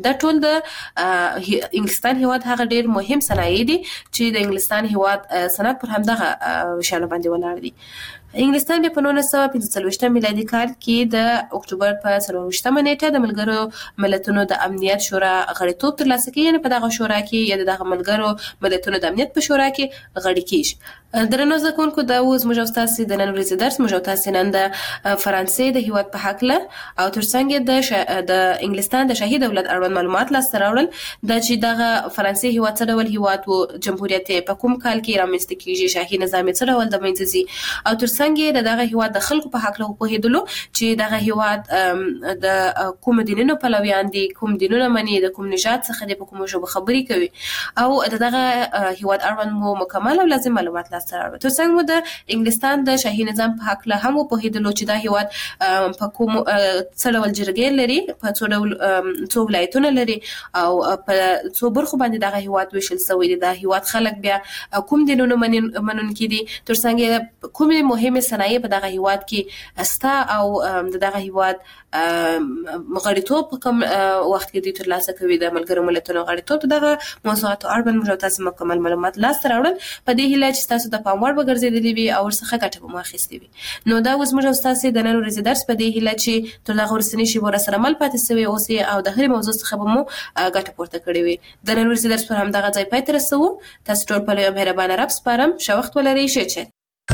دا ټول د انګلستان هیواد هغه ډیر مهم صنایع دي چې د انګلستان هیواد صنعت پر همدغه شانه باندې ولاړ دي. انګلستان په 1945 میلادي کال کې د اکتوبر په 24مه نیټه د ملګرو ملتونو د امنیت شورا غړیتوب ترلاسه کړي، یعنې په دغه شورا کې یا دغه ملګرو ملتونو د امنیت په شورا کې غړي کیږي. درنو زده کوونکو، دا اوس موږ او تاسو د نن ورځې درس موږ او تاسو نن د فرانسې د هیواد په حق له او ترڅنګ د انګلستان د شاهي دولت اړوند معلومات لاسته راوړل، د چې دغه فرانسې هیواد څه ډول هیواد وو، جمهوریت په کوم کال کې رامنځته کیږي، شاهي نظام څه ډول د منځ ځي، او ترڅنګ دغه هیواد د خلکو په حق له پوهېدلو چې دغه هیواد د کوم دینونو پلویان دي، کوم دینونه مني، د کوم نژاد څخه دي، په کوم ژبه خبرې کوي، او دغه هیواد اړوند مو مکمل او لازم معلومات لاسته راوړل. ترڅنګ مو د انګلستان د شاهي نظام په حق له هم پوهېدلو چې دا هیواد په کوم څه ډول جرګې لري، په څو ډول څو ولایتونه لري، او په څو برخو باندې دغه هیواد ویشل شوی دی، دا هیواد خلک بیا کوم دینونو منونکي دي، ترڅنګ کومې مهمې صنایع په دغه هیواد کې استا، او دغه هیواد غړیتوب په کوم وخت کې د ترلاسه کوي د ملګرو ملتونو غړیتوب. دغه موضوعات اړوند موږ تاسو مکمل معلومات لاسته راوړل په دې هیله چې تاسو د پام وړ وګرځېدلې وي او ورڅخه ګټه به مو اخیستې وي. نو دا اوس موږ تاسو د نن ورځې درس په دې هیله چې تر دغه وروستني شیبو سره مل پاتې سوي اوسئ او د هرې موضوع څخه به مو ګټه پورته کړې وي. د نن ورځې درس پر همدغه ځای پای ته رسوو. تاسو ټول په لوی مهربانه رب سپارم. ښه وخت ولرئ. ښه.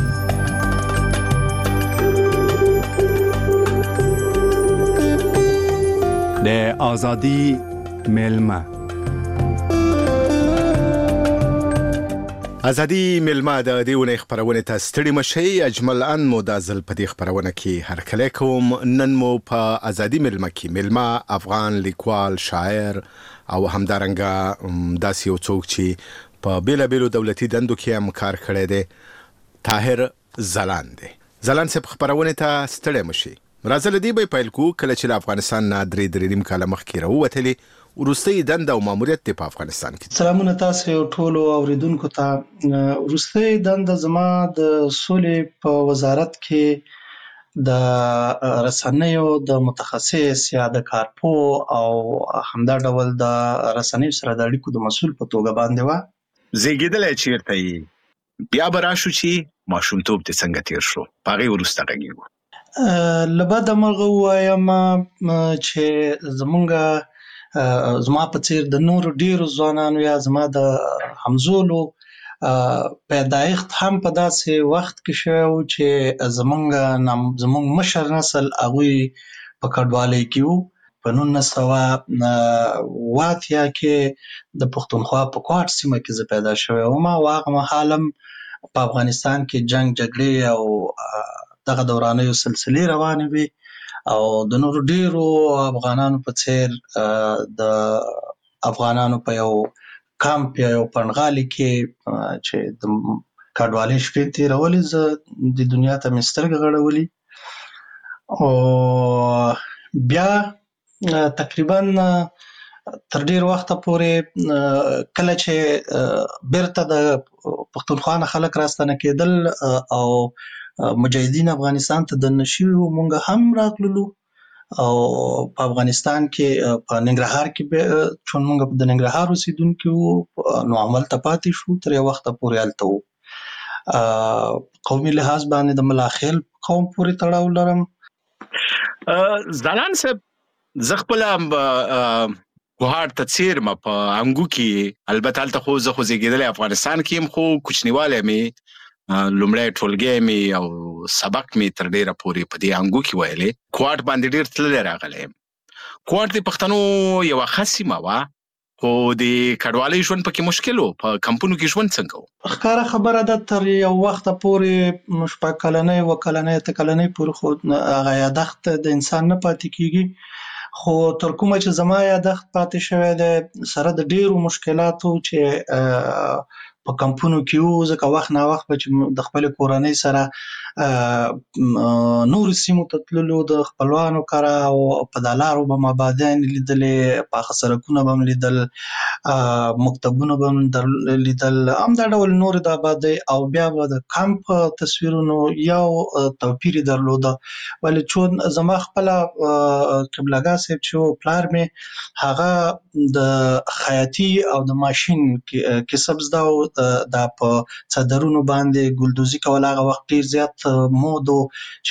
د آزادی ملمه ازادي ملما د دېونې خبرونه ته ستړي مشي. اجمل ان مو د ځل په دې خبرونه کې هر کله کوم. نن مو په ازادي ملما کې ملما افغان لیکوال، شاعر او همدارنګه داسې یو څوک چې په بیلابیلو دولتي دندو کې هم کار کړی دی، طاهر ځلاند دی. ځلاند صاحب خبرونه ته ستړي مشي. راځل دی به پیل کو کله چې افغانستان نه درې نیم کال مخکې راووتلې ورستۍ دنده او ماموریت په افغانستان کې. سلامونه تاسو ټولو اوریدونکو ته. ورستۍ دنده زما د سولې په وزارت کې د رسنیو د متخصص یا د کارپو او همدا ډول د رسنیو سره د اړیکو د مسؤل په توګه باندې و. زیږیدل چیرته بیا براشو چې ماشومتوب ته څنګه تیر شو پاره ورسته غږیږي. لبد مرغه وایم چې زما په څیر د نور ډیرو ځوانانو یا زما د همزولو پیدایښت هم په داسې وخت کې شو چې زمونږ مشر نسل هغوی په کډوالۍ کې وو. په 1980 کې د پښتونخوا په کوټ سیمه کې زه پیدا شوی وم او هغه مهال هم په افغانستان کې جنگ جګړې او دغه دورانیو سلسلې روانې وي او د نور ډیرو افغانانو په څیر د افغانانو په یو کامپ یا یو پنغالي کې چې د کډوالۍ شپې تیرولې، زه د دنیا ته مې سترګې غړولې او بیا تقریبا تر ډیر وخته پورې کله چې بیرته د پښتونخوا نه خلک راستنه کېدل او مجاهدین افغانستان ته د نشیو مونږ هم راغلو او په افغانستان کې په ننګرهار کې چون مونږ د ننګرهار اوسیدونکو نو عمل ته پاتې شو تر یو وخت پورې هلته وو. قومي لحاظ باندې د ملاخیل قوم پورې تړاو لرم. ځلان صاحب زه خپل کوهاټ ته څیرم په انګو کې، البته هلته خو زه خو زیږېدلی افغانستان کې یم خو کوچنیوالی مې لومړی ټولګی مې او سبق مې تر ډیره پورې په دې انګو کې ویلې. کوهاټ باندې ډیر تللی راغلی یم. کوهاټ د پښتنو یوه ښه سیمه وه خو د کډوالۍ ژوند پکې مشکل و. په کمپونو کې ژوند څنګه و؟ ښکاره خبره ده تر یو وخته پورې شپږ کلنۍ اووه کلنۍ اته کلنۍ پورې خو هغه یادښت د انسان نه پاتې کېږي، خو تر کومه چې زما یادښت پاتې شوی دی سره د ډیرو مشکلاتو چې په کمپونو کې وو، ځکه وخت نا وخت به چې د خپل کورنۍ سره نور سیمو ته تللو د خپلوانو کره او په دلارو به مابادیان لیدلې پاخه سرکونه به لیدل مکتبونه به لیدل همدا ډول نور د آبادی او بیا به د کمپ تصویرونو یو توپیر درلوده ولې چون زما خپل قبلګاه صاحب چې پلار مې هغه د خیاطي او د ماشين کسب زده د په صدرونو باندې ګلدوزي کول هغه وخت ډیر زیات مودو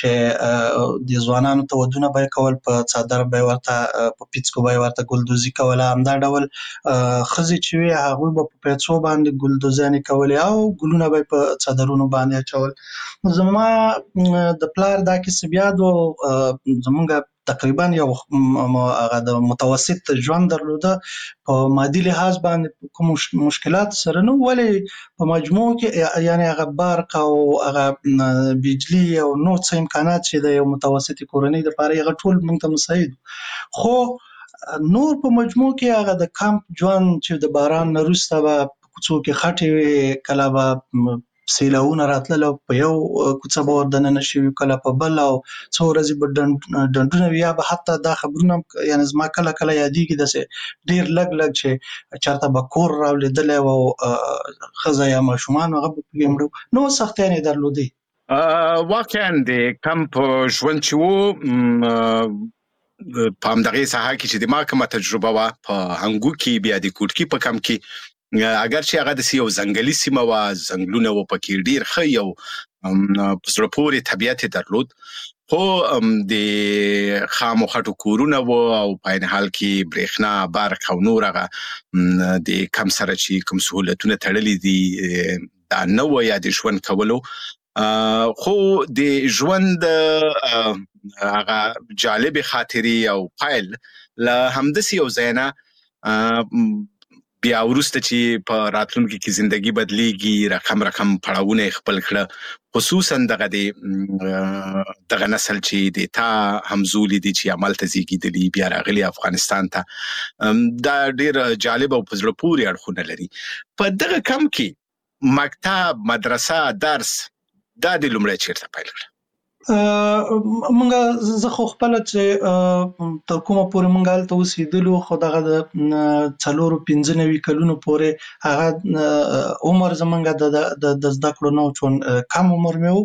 چې د ځوانانو ته ودونه به کول په صدر به ورته په پیڅکو به ورته ګلدوزي کول همدا ډول خزي چې وي هغه په پیڅو باندې ګلدوزاني کول او ګلونه به په صدرونو باندې اچول زما د پلار دا کیسه بیا دو زمونږ تقریبا یو هغه د متوسط ژوند درلوده په مادي لحاظ باندې کوم مشکلات سره نو ولې په مجموع کې یعنی هغه برق او هغه بجلی او نور څه امکانات چې د یو متوسط کورنۍ لپاره هغه ټول موږ ته مساعد خو نور په مجموع کې هغه د کمپ ژوند چې د باران نه وروسته به کوڅو کې خټې کله به سیلاونه راتلل په یو کوڅه به وردننه شوي کله په بل او څو ورځې به ډنډونه وي یا به حتی دا خبرونه یعنی زما کله کله یادېږي داسې ډېر لږ چې چېرته به کور راولیدلی و او ښځه یا ماشومان هغه به پکې مړه نو سختیانې درلودې واقعا د کمپ ژوند چې و په همدغې ساحه کې چې د ما کومه تجربه وه په هنګو کې بیا د کوټکي په کمپ کې اگر چې هغه د یو ځنګلي سیمه وه ځنګلونه و پکې ډېر ښه یو په زړه پورې طبیعت یې درلود خو د خامو خټو کورونه و او په عین حال کې برېښنا برق او نور هغه د کم سره چې کوم سهولتونه تړلي دي دا نه و یا د ژوند کولو خو د ژوند هغه جالب خاطرې او پایل له همداسې یو ځای نه بیا وروسته چې په راتلونکي کې زندگی بدلیږي رقم پړاوونه خپل کړه خصوصا دغه نسل چې د تا همزولي دي چې عمل ته زیږیدلي بیا راغلي افغانستان ته دا ډېر جالب او په زړه پورې اړخونه لري په دغه کم کې مکتب مدرسه درس دا د لومړی چیرته پیل کړه مونږ زه خو خپل چې تر کومه پورې مونږ هلته اوسېدلو خو دغه د 4-95 کلونو پورې هغه عمر زمونږ د زده کړو نه و چون کم عمر مې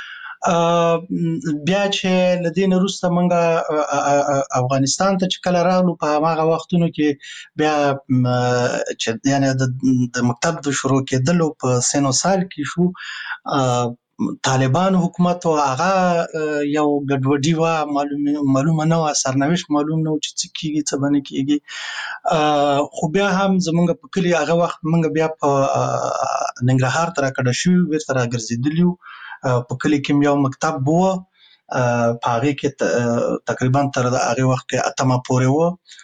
و بیا چې له دې نه وروسته مونږ افغانستان ته چې کله راغلو په هماغه وختونو کې بیا چې یعنی د مکتب د شروع کېدلو په سن و سال کې شو طالبان حکومت او هغه یو ګډوډي و معلومه نه و سرنوشت معلوم نه و چې څه کېږي څه به نه کېږي خو بیا هم زمونږ په کلي هغه وخت مونږ بیا په ننګرهار ته راکډه شوي بیرته راګرځېدلي وو په کلي کې یو مکتب و په هغې کې تقریبا تر هغې وخت کې اتمه پورې و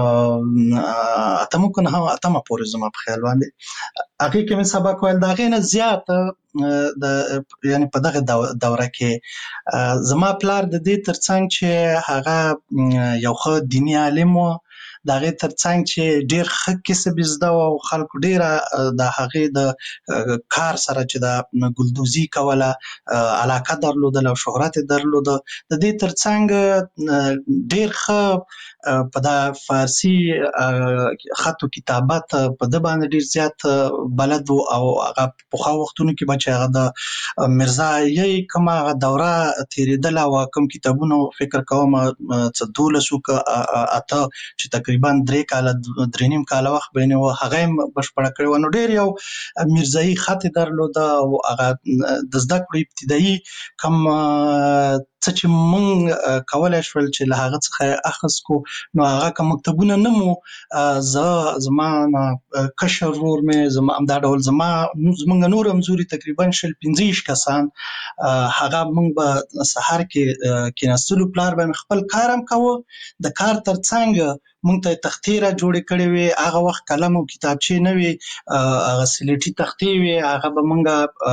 اتمه کنه هم اتمه پورې زما په خیال باندې هغې کې مې سبق ویل د هغې نه زیات یعنی په دغه دوره کې زما پلار د دې ترڅنګ چې هغه یو ښه دیني عالم و د هغې ترڅنګ چې ډېر ښه کسب زده و او خلکو ډېره د هغې د کار سره چې د ګلدوزي کوله علاقه درلودله او شهرت یې درلوده د دې ترڅنګ ډېر ښه په دا فارسي خط و کتابت په ده باندې ډېر زیات بلد و او هغه پخوا وختونو کې به چې هغه د مرزایي کومه هغه دوره تېرېدله او کوم کتابونه فکر کوم څه 12 اته چې تقریبا 3 کاله 3.5 کاله وخت به یې و هغه یې بشپړه کړې وه نو ډېر یو مرزایي خط یې درلوده او هغه د زده کړو ابتدایي کوم څه چې مونږ کولی شول چې له هغه څخه یې اخذ کړو نو هغه که مکتبونه نه مو زما کشر ورور مې زما همدا ډول زمونږ نور همزوري تقریبا 15 کسان هغه مونږ به سهار کې کېناستلو پلار به مې خپل کار هم کوه د کار ترڅنګ مونږ ته تختې را جوړې کړې وي، هغه وخت قلم او کتابچې نه وي، هغه سلیټي تختې وي، هغه به مونږ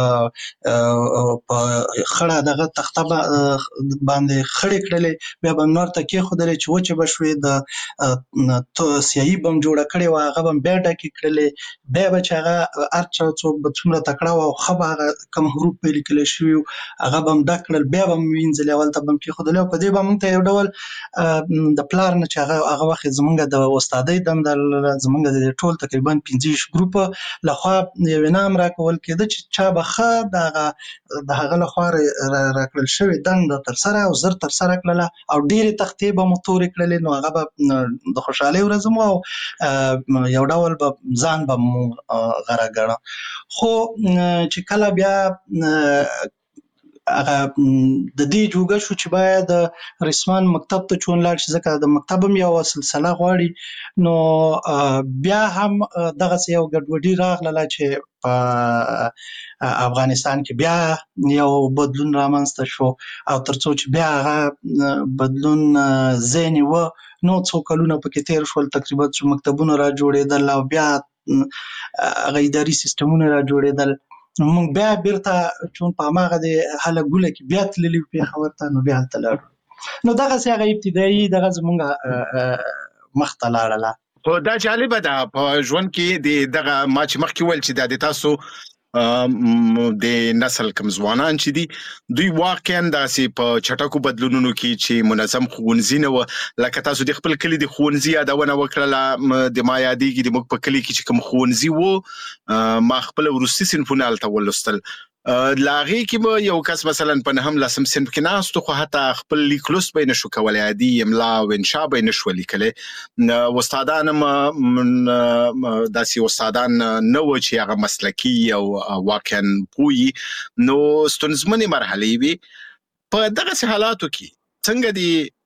په خړه دغه تخته باندې خړې کړلې، بیا به نور ته کېښودلې چې وچې به شوې، د سیاهي به هم جوړه کړې وه، هغه به هم بیا ډکې کړلې، بیا به چې هغه هر چا څوک به څومره تکړه وه او ښه به هغه کوم حروف به یې لیکلی شوي وو هغه به هم ډک کړل، بیا به هم وینځلې، اول ته به هم کېښودلې او په دې به مونږ ته یو ډول د پلار نه چې هغه وخت زمونږ د استادۍ دنده زمونږ د ټول تقریبا 15 ګروپه لخوا یو انعام راکول کېده چې چا به ښه د هغه لخوا راکړل شوې دنده ترسره او زر ترسره کړله او ډېرې تختې به مو تورې کړلې، نو هغه به د خوشحالۍ ورځ مو او یو ډول به ځان به مو غره ګڼه. خو چې کله بیا هغه د دې جوګه شو چې باید رسمان مکتب ته چون لاړ شي، ځکه د مکتب هم یو سلسله غواړي، نو بیا هم دغسې یو ګډوډي راغله چې په افغانستان کې بیا یو بدلون رامنځته شو او تر څو چې بیا هغه بدلون ځای نیوه نو څو کلونه پکې تېر شول، تقریبا څو مکتبونه را جوړېدل او بیا هغه اداري سیستمونه را جوړېدل، مونږ بیا بیرته چون په هماغه د هله ګوله کې بیا تللي پېښور ته، نو بیا هلته لاړو. نو دغسې هغه ابتدایي دغه زمونږ مخته لاړله. خو دا جالبه ده په ژوند کې دغه ما چې مخکې ویل چې دا د تاسو د نسل کم ځوانان چې دي دوی واقعا داسې په چټکو بدلونونو کې چې منظم ښوونځي نه وه، لکه تاسو د خپل کلي د ښوونځي یادونه وکړله، د ما یادېږي د موږ په کلي کې چې کوم ښوونځي و ما خپل وروستي صنفونه هلته ولوستل، له هغې کې به یو کس مثلا په نهم لسم صنف کې ناست خو حتی خپل لیک لوست به یې نشو کولی، عادي املا او انشا به یې نشوه لیکلی، استادان هم داسې استادان نه وو چې هغه مسلکي او واقعا پوهي، نو ستونزمنې مرحلې وي. په دغسې حالاتو کې څنګه د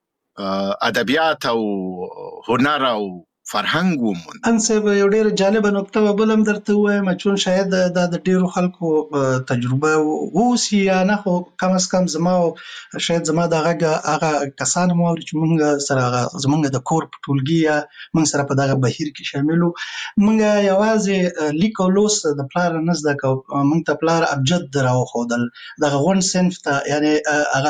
ادبیات او هنر او فرهنګ وموند؟ انصب یو ډېره جالبه نکته به بل هم درته ووایم، چون شاید دا د ډېرو خلکو تجربه واوسي یا نه، خو کم از کم زما شاید زما د هغه کسان هم واوري چې مونږ سره هغه زمونږ د کور په ټولګي یا مونږ سره په دغه بهیر کې شامل وو. مونږ یوازې لیک او لوست د پلار نه زده کوو، مونږ ته پلار ابجد راوښودل دغه غونډ صنف ته، یعنې هغه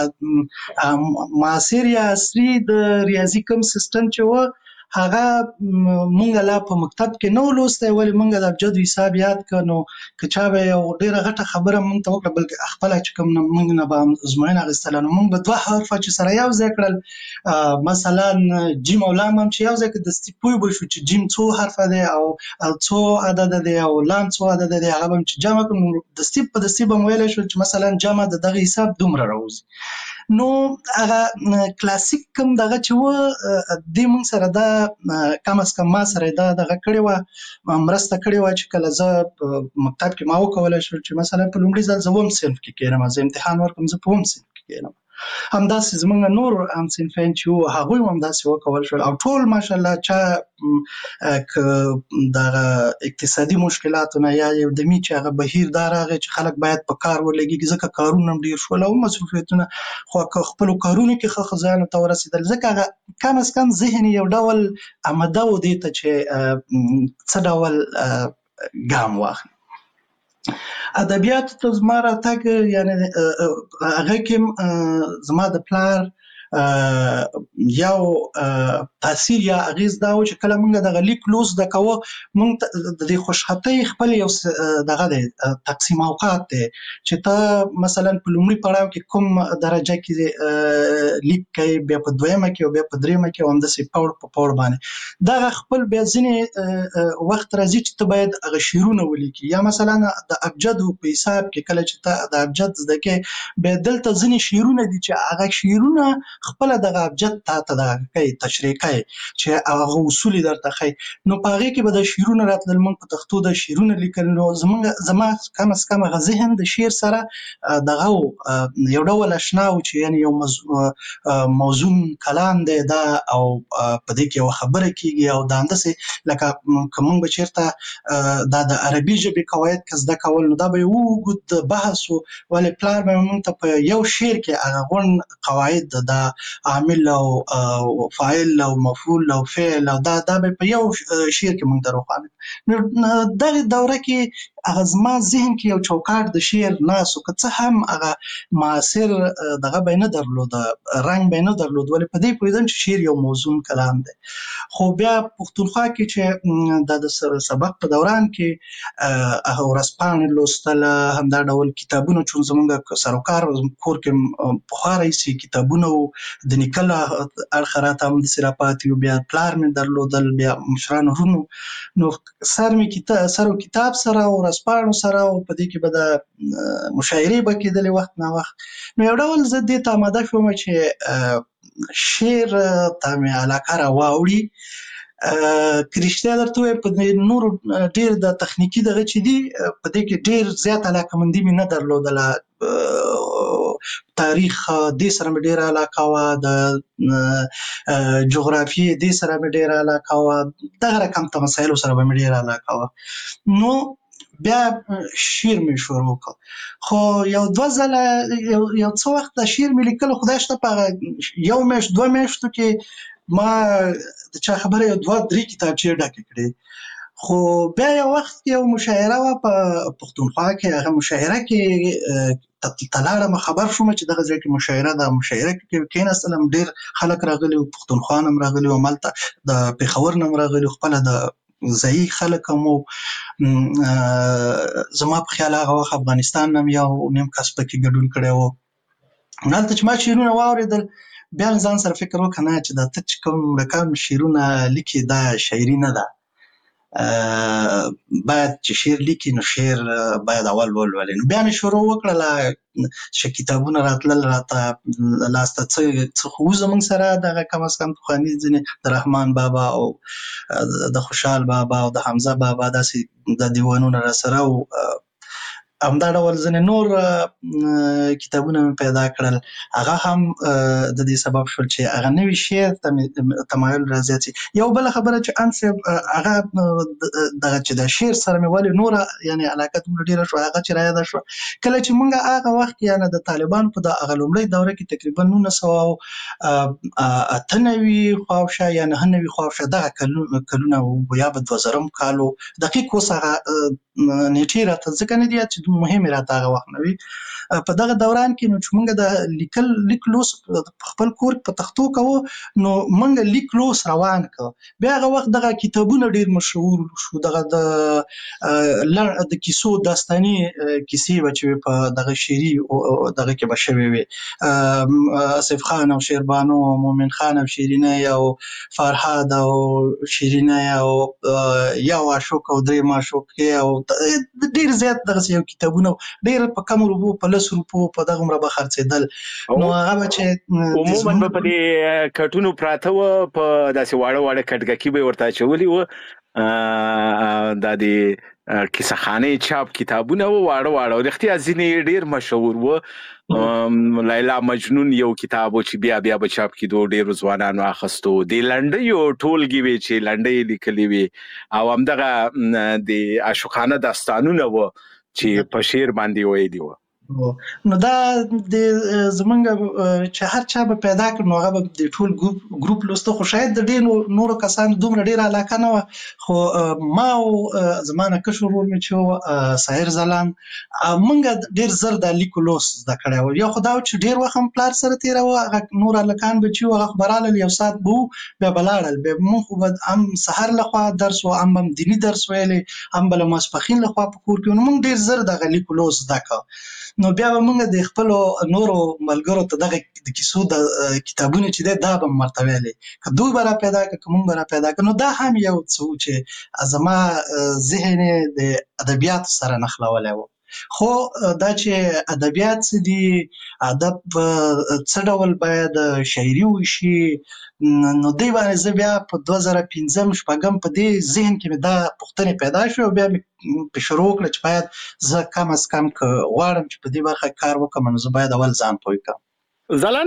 معاصر یا عصري د ریاضي کوم سیستم چې و هغه مونږ لا په مکتب کې نه و لوستی، ولې مونږ د ابجد حساب یاد کړ، نو که چا به یو ډېره غټه خبره مونږ ته وکړه بلکې خپله چې کوم مونږ نه به ازموینه اخیستله، نو مونږ به 2 حرفه چې سره یو ځای کړل، مثلا جیم او لام هم چې یو ځای کړل، دستي پوه به شو چې جیم څو حرفه دی او څو عدده دی او لام څو عدده دی، هغه به هم چې جمع کړو دستي په دستي به مو ویلی شول چې مثلا جمع د دغه حساب دومره راوځي. نو هغه کلاسیک کوم دغه چې و دې مونږ سره دا کم از کم ما سره دا دغه کړې وه، مرسته کړې وه چې کله زه په مکتب کې ما وکولی شول چې مثلا په لومړي ځل زه 2م صنف کې کېنم، زه امتحان ورکړم زه په 2م صنف کې کېنم، همداسې زمونږ نور همصنفیان چې وو هغوی هم همداسې وکول شول او ټول ماشاءالله چا که دغه اقتصادي مشکلاتو نه یا یو دمي چې هغه بهیر دا راغی چې خلک باید په کار ولګېږي، ځکه کارونه هم ډېر شول او مصروفیتونه، خو که خپلو کارونو کې ښه ځایونو ته ورسېدل، ځکه هغه کم از کم ذهن یو ډول آمده و دې ته چې څه ډول ګام واخلي. ادبیاتو ته زما راتګ یعنې هغه کې زما د پلار یو تاثیر یا اغیز دا و چې کله مونږ دغه لیک لوست زده کوو مونږ د دې خوشخطۍ خپل یو دغه دی تقسیم اوقات دی چې ته مثلا په لومړي پړاو کې کوم درجه کې لیک کوي، بیا په دویمه کې او بیا په دریمه کې او همداسې پوړ په پوړ باندې دغه خپل بیا ځینې وخت راځي چې ته باید هغه شعرونه ولیکي، یا مثلا د ابجدو په حساب کې کله چې ته د ابجد زده کوې بیا دلته ځینې شعرونه دي چې هغه شعرونه خپل دغه ابجد ته دغه کوي تشریح کوي چې هغه اصول درته ښیي، نو په هغې کې به د شعرونه راتلل، موږ په پښتو د شعرونه لیکل، نو زما کم از کم هغه ذهن د شعر سره دغه یو ډول اشنا و چې یعنې یو موزون کلام دی دا او په دې کې یوه خبره کېږي او دا همداسې لکه که موږ به چېرته دا د عربي ژبې قواعد که زده کول نو دا به یو اوږد بحث و، ولې پلار به موږ ته په یو شعر کې هغه غونډ قواعد دا عامل او فاعل او مفعول او فعل او دا په یو شعر کې موږ دروخانه نو دغه دوره کې هغه زما ذهن کې یو چوکاټ د شعر ناس او که څه هم هغه معاصر دغه بینه درلود رنگ بینه درلود ولې په دې پوهیدم چې شعر یو موزون کلام دی خو بیا پښتونخوا کې چې د سبق په دوران کې هغه ورځپاڼې لوستل همدا ډول کتابونه چې زموږ سروکار کور کې بخاري سي کتابونه د نکله اړخ راته هم د سراپاتي بیا پلار مې درلودل بیا مشرانو ورونو نو سر کتاب سره او ورځپاڼو سره او په دې کې به د مشاعرې به کېدلې وخت نه وخت نو یو ډول زه دې ته آماده شوم چې شعر ته مې علاقه راواوړي که رښتیا درته ووایم په نورو ډېر د تخنیکي دغه چې دي په دې کې ډېر زیات علاقهمندي مې نه درلودله تاریخ دې سره مې ډېره علاقه وه د جغرافیې دې سره مې ډېره علاقه وه دغه رقم ته مسایلو سره به مې ډېره علاقه وه نو بیا شعر مې شروع کړ خو یو دوه ځله یو څه وخت د شعر مې لیکلو خدای شته په یو میاشت دوه میاشتو کې ما د چا خبره یو دوه درې کتابچې ډکې کړې خو بیا یو وخت یو مشاعره وه په پښتونخوا کې هغه مشاعره کې تلاړم خبر شوم چې دغه ځای کې مشاعره ده مشاعره کې کېناستلم ډېر خلک راغلي وو پښتونخوا نه هم راغلي وو همالته د پېښور نه هم راغلي وو خپله د ځایي خلک هم زما په خیال هغه وخت افغانستان نه هم یو نیم کس پکې ګډون کړی و نو هلته چې ما شعرونه واورېدل بیا مې ځان سره فکر وکړ نه چې دا ته چې کوم رقم شعرونه لیکي دا شاعري نه ده باید چې شعر لیکي نو شعر باید اول ولولي نو بیا مې شروع وکړله چې کتابونه راتلل راته لاسته څه خو زموږ سره دغه کم از کم پخواني ځینې د رحمان بابا او د خوشحال بابا او د حمزه بابا داسې د دیوانونه راسره او همدا ډول ځینې نور کتابونه مې پیدا کړل هغه هم د دې سبب شول چې هغه نوي شعر ته تمایل رازیات شي یو بله خبره چې ان صاحب هغه دغه چې د شعر سره مې ولې نوره یعنې علاقه دومره ډېره شوه هغه چې رایاده شوه کله چې موږ هغه وخت کې یعنې د طالبانو په د هغه لومړۍ دوره کې تقریبا 1998 خواوشا یا 99 خواوشا دغه کلونه یا به 2000 کالو دقیق اوس هغه نیټې راته ځکه نه دي چې مهمې راته هغه وخت نه وي په دغه دوران کې نو چې موږ د لیک لوس خپل کور په تختو کوو نو موږ لیک لوس روان کړ بیا هغه وخت دغه کتابونه ډېر مشهور شو دغه د کیسو داستاني کیسې به چې په دغه شعري دغه کې به شوې وي آصف خان او شیربانو مومن خان او شیرینه او فرهاد او شیرینه او یو عاشق او درې معشوقې او ډېر زیات دغه یو کتابونه ډېر په کم روپو په 10 روپو په دغه عمره به خرڅېدل نو هغه به چې عموما په دې کټونو پراته وو په داسې واړه کټګکي به ورته اچولي وو دا د کیسهخانې چاپ کتابونه وو واړه رښتیا ځینې ډېر مشهور وو لیلا مجنون یو کتاب و چې بیا به چاپ کېدو ډېرو ځوانانو اخیستو د لنډیو ټولګې وې چې لنډۍ لیکلې وې او همدغه د عاشقانه داستانونه وو چې په شعر باندې ویلي وو نو دا د زمونږ چې هر چا به پیدا کړ نو هغه به د ټول ګروپ لوسته خو شاید د ډېرو نورو کسانو دومره ډېره علاقه نه وه خو ما او زما نه کشر ورور مې چې و ساحر ځلان موږ ډېر زر د لیکو لوس زده کړی و یو خو دا و چې ډېر وخت هم پلار سره تېراوه هغه نور هلکان به چې و هغه خو به رالل یو ساعت به و بیا به لاړل بیا مونږ خو به هم سهار لخوا درس و هم دیني درس ویلی هم به له ماسپښین لخوا په کور کې نو موږ ډېر زر دغه لیکو لوس زده کړه نو بیا به موږ د خپلو نورو ملګرو ته دغه د کیسو د کتابونه چې دی دا به م ورته ویلی که دوی به را پیدا کړه که موږ به را پیدا کړه نو دا هم یو څه و چې زما ذهن یې د ادبیاتو سره نښلولی و خو دا چې ادبیات څه دي ادب څه ډول باید شاعري وشي نو دی باندې زه بیا په 2005 په دې ذهن کې مې دا پوښتنې پیدا شوې او بیا مې په شروع وکړه چې باید زه کم از کم که غواړم چې په دې برخه کار وکړم نو زه باید اول ځان پوه کړم ځلان صاحب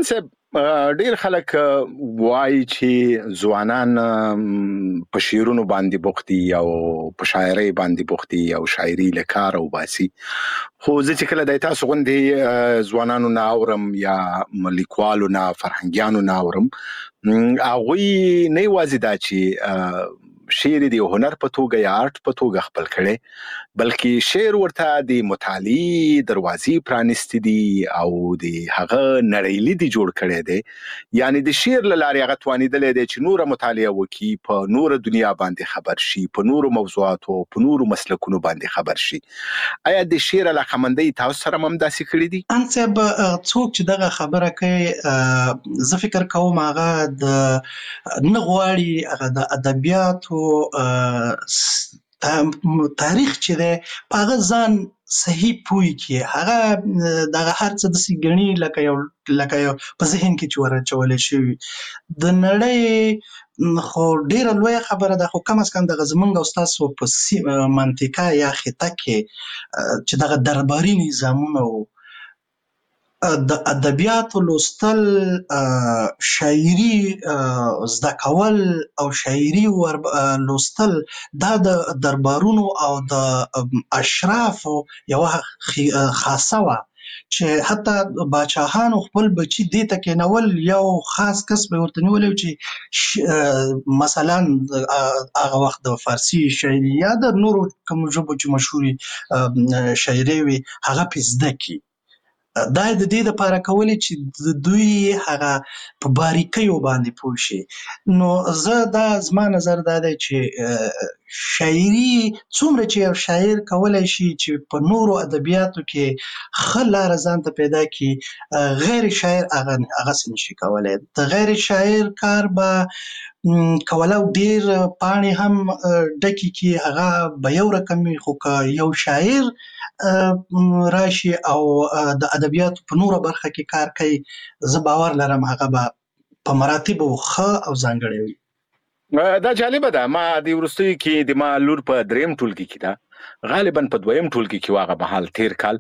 ډیر خلک وایي چې ځوانان په شعرونو باندې بوختي او په شاعرۍ باندې بوختي او شاعري لکار او باسي خو زه چې کله د تاسو غوندي ځوانانو نه اورم یا لیکوالو نه فرهنګیانو نه اورم هغوی نه یوازې دا چې شعر دی هنر په توګه یا آرټ په توګه خپل کړي بلکې شعر ورته د مطالعې دروازې پرانستې دي او د هغه نړۍ لید جوړ کړي دي یعنی د شعر له لارې هغه توانیدل دي چې نور مطالعه وکي په نور دنیا باندې خبر شي په نور موضوعاتو په نور مسلکونو باندې خبر شي آیا د شعر علاقمندۍ تاسو سره هم داسې کړی دي انصب څوک چې دغه خبره کوي زه فکر کوم هغه د نغواړي هغه د ادبیاتو تاریخ چې ده په هغه ځان صحیح پوي کې هغه دغه هر څه د سیګنی لکه یو په ذهن کې چې ورچولې شي د نړۍ خو ډیره لوی خبره ده خو کم از کم دغه زمونږ او تاسو په منطقه یا خطه کې چې دغه درباري نظامونه د ادبیاتو لوستل شاعري زده کول او شاعري لوستل دا د دربارونو او د اشرافو یو خاصه وه چې حتی باچاهانو خپل بچي دې ته کېنول یو خاص کس به ورته نیولی چې مثلا هغه وخت د فارسي شاعري یا د نورو کومو ژبو چې مشهورې شاعرۍ وي هغه پې زده کړي دا د دې لپاره کولی چې د دوی هغه په باریکیو باندې پوه شي نو زه دا زما نظر دا دی چې شاعري څومره چې یو شاعر کولی شي چې په نورو ادبیاتو کې ښه لاره ځان ته پیدا کړي غیر شاعر هغسې نشي کولی د غیر شاعر کار به کولو ډیر پاڼې هم ډکې کې هغه به یو رقم وي خو که یو شاعر راشي او د ادبیاتو په نوره برخه کې کار کوي زه باور لرم هغه به په مراتبو ښه او ځانګړی وي دا جالبه ده ما د وروستیو کې د ما لور په دریم ټولګي کې ده غالبا په دویم ټولګي کې واغه مهال تیر کال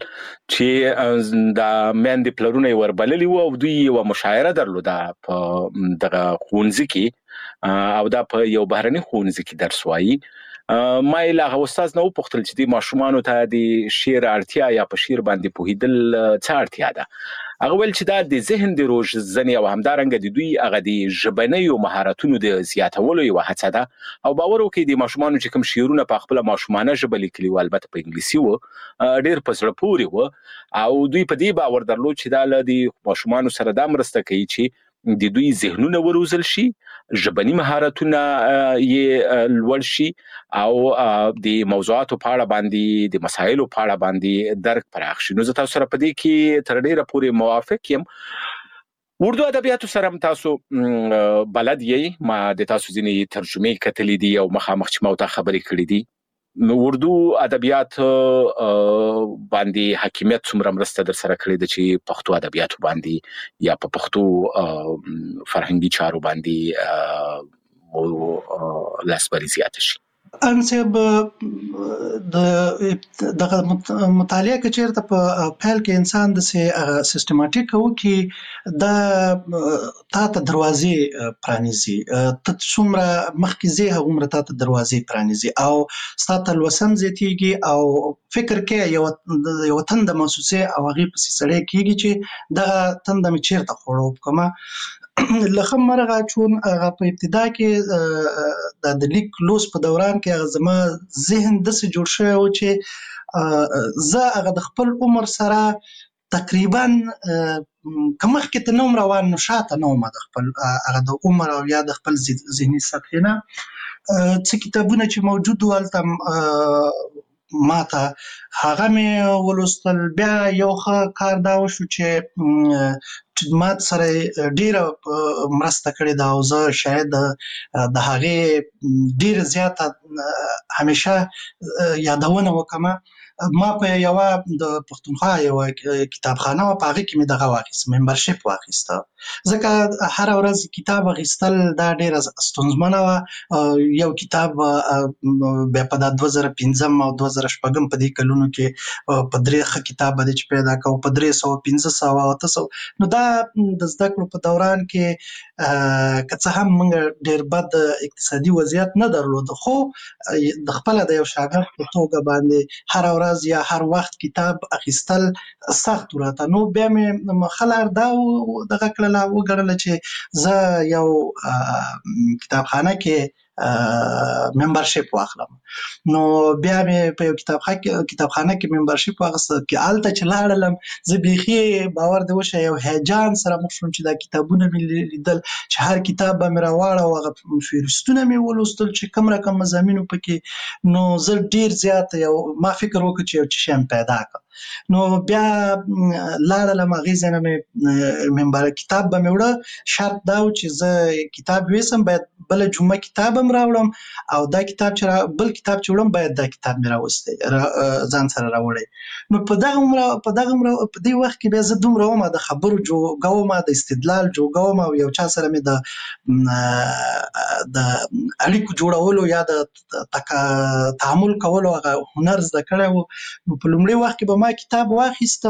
چې د میندې پلرونه وربللی وو او دوی یو مشاعره درلوده په دغه ښوونځي کې او دا په یو بهرني ښوونځي کې درس وایي ما یې له هغه استاد نه وپوښتل چې د ماشومانو ته د شعر اړتیا یا په شعر باندې پوهېدل څه اړتیا ده هغه ویل چې دا د ذهن د روزنې او همدارنګه د دوی هغه د ژبنیو مهارتونو د زیاتولو یوه هڅه ده او باور وکړئ د ماشومانو چې کوم شعرونه په خپله ماشومانه ژبه لیکلي وو البته په انګلیسي وو ډېر په زړه پورې وو او دوی په دې باور درلود چې دا له د ماشومانو سره دا مرسته کوي چې د دوی ذهنونه وروزل شي ژبني مهارتونه یې لوړ شي او د موضوعاتو په اړه باندې د مسایلو په اړه باندې درک پراخ شي نو زه تاسو سره په دې کې تر ډیره پورې موافق یم اردو ادبیاتو سره تاسو بلد یې ما د تاسو ځینې ترجمې کتلې دي او مخامخ چې ما ته خبرې کړې دي نو اردو ادبیات باندې حاکمیت څومره مرسته در سره کړې ده چې پښتو ادبیاتو باندې یا په پښتو فرهنګي چارو باندې لاسبري زیات شي انصب دغه مطالعه کې چیرته په پیل کې انسان د سیستماتیک وکي دا تا ته دروازې پرانیزي ته څومره مخکې ځې هغومره تا ته دروازې پرانیزي او ستا ته لوسم زیاتېږي او فکر کې یو تنده محسوسې او هغې پسې سړی کېږي چې دغه تنده مې چیرته خوړه وکړمه لخم مرغه چون هغه په ابتدا کې د لیک لوس په دوران کې هغه زما ذهن داسې جوړ شوی و چې زه هغه د خپل عمر سره تقریبا که مخکې ته نه وم روان نو شاته نه وم د خپل هغه د عمر او یا د خپل ذهني سطحې نه څه کتابونه چې موجود وو هلته ماته هغه مې ولوستل بیا یو ښه کار دا وشو چې ما سره ډیره مرسته کړې ده او زه شاید د هغې ډیره زیاته همیشه یادونه وکړم ما په یو د پښتونخوا یو کتابخانه او په هغه کې مې دغه واخیست ممبرشپ واخیسته ځکه هر ورځ کتاب اخیستل دا ډیره ستونزمنه وه یو کتاب بیا په 2015 او 2016 په دې کلونو کې په درې ښه کتاب باندې چې پیدا کوو په 300 1500 800 نو دا د زده کړو په دوران کې که څه هم موږ ډیر بد اقتصادي وضعیت نه درلود خو د خپل د یو شاګرد په توګه باندې هر ورځ یا هر وخت کتاب اخیستل سخت راته نو بیا مې خلک دا دغه کړله وګڼله چې زه یو کتابخانه کې ممبرشپ واخلم نو بیا مې په یو کتابخانه کې ممبرشپ واخیسته کې هلته چې لاړلم زه بیخي باور دې وشه یو هیجان سره مخ شوم چې دا کتابونه مې لیدل چې هر کتاب به مې راواړه او هغه فهرستونه مې ولوستل چې کوم رقم مضامینو پکې نو زه ډیر زیات یو ما فکر وکړ چې یو څه شی پیدا کړم نو بیا لاړلم هغې ځای نه مې کتاب به مې وړه شرط دا و چې زه کتاب ویسم باید بله جمعه کتاب هم راوړم او دا کتاب چې بل کتاب چې وړم باید دا کتاب مې راوستی ځان سره راوړی نو په دې وخت کې بیا زه دومره وم د خبرو جوګه وم د استدلال جوګه وم او یو چا سره مې د اړیکو جوړولو یا د تعامل کولو هغه هنر زده کړی و نو په لومړي وخت کې به ما کتاب واخیسته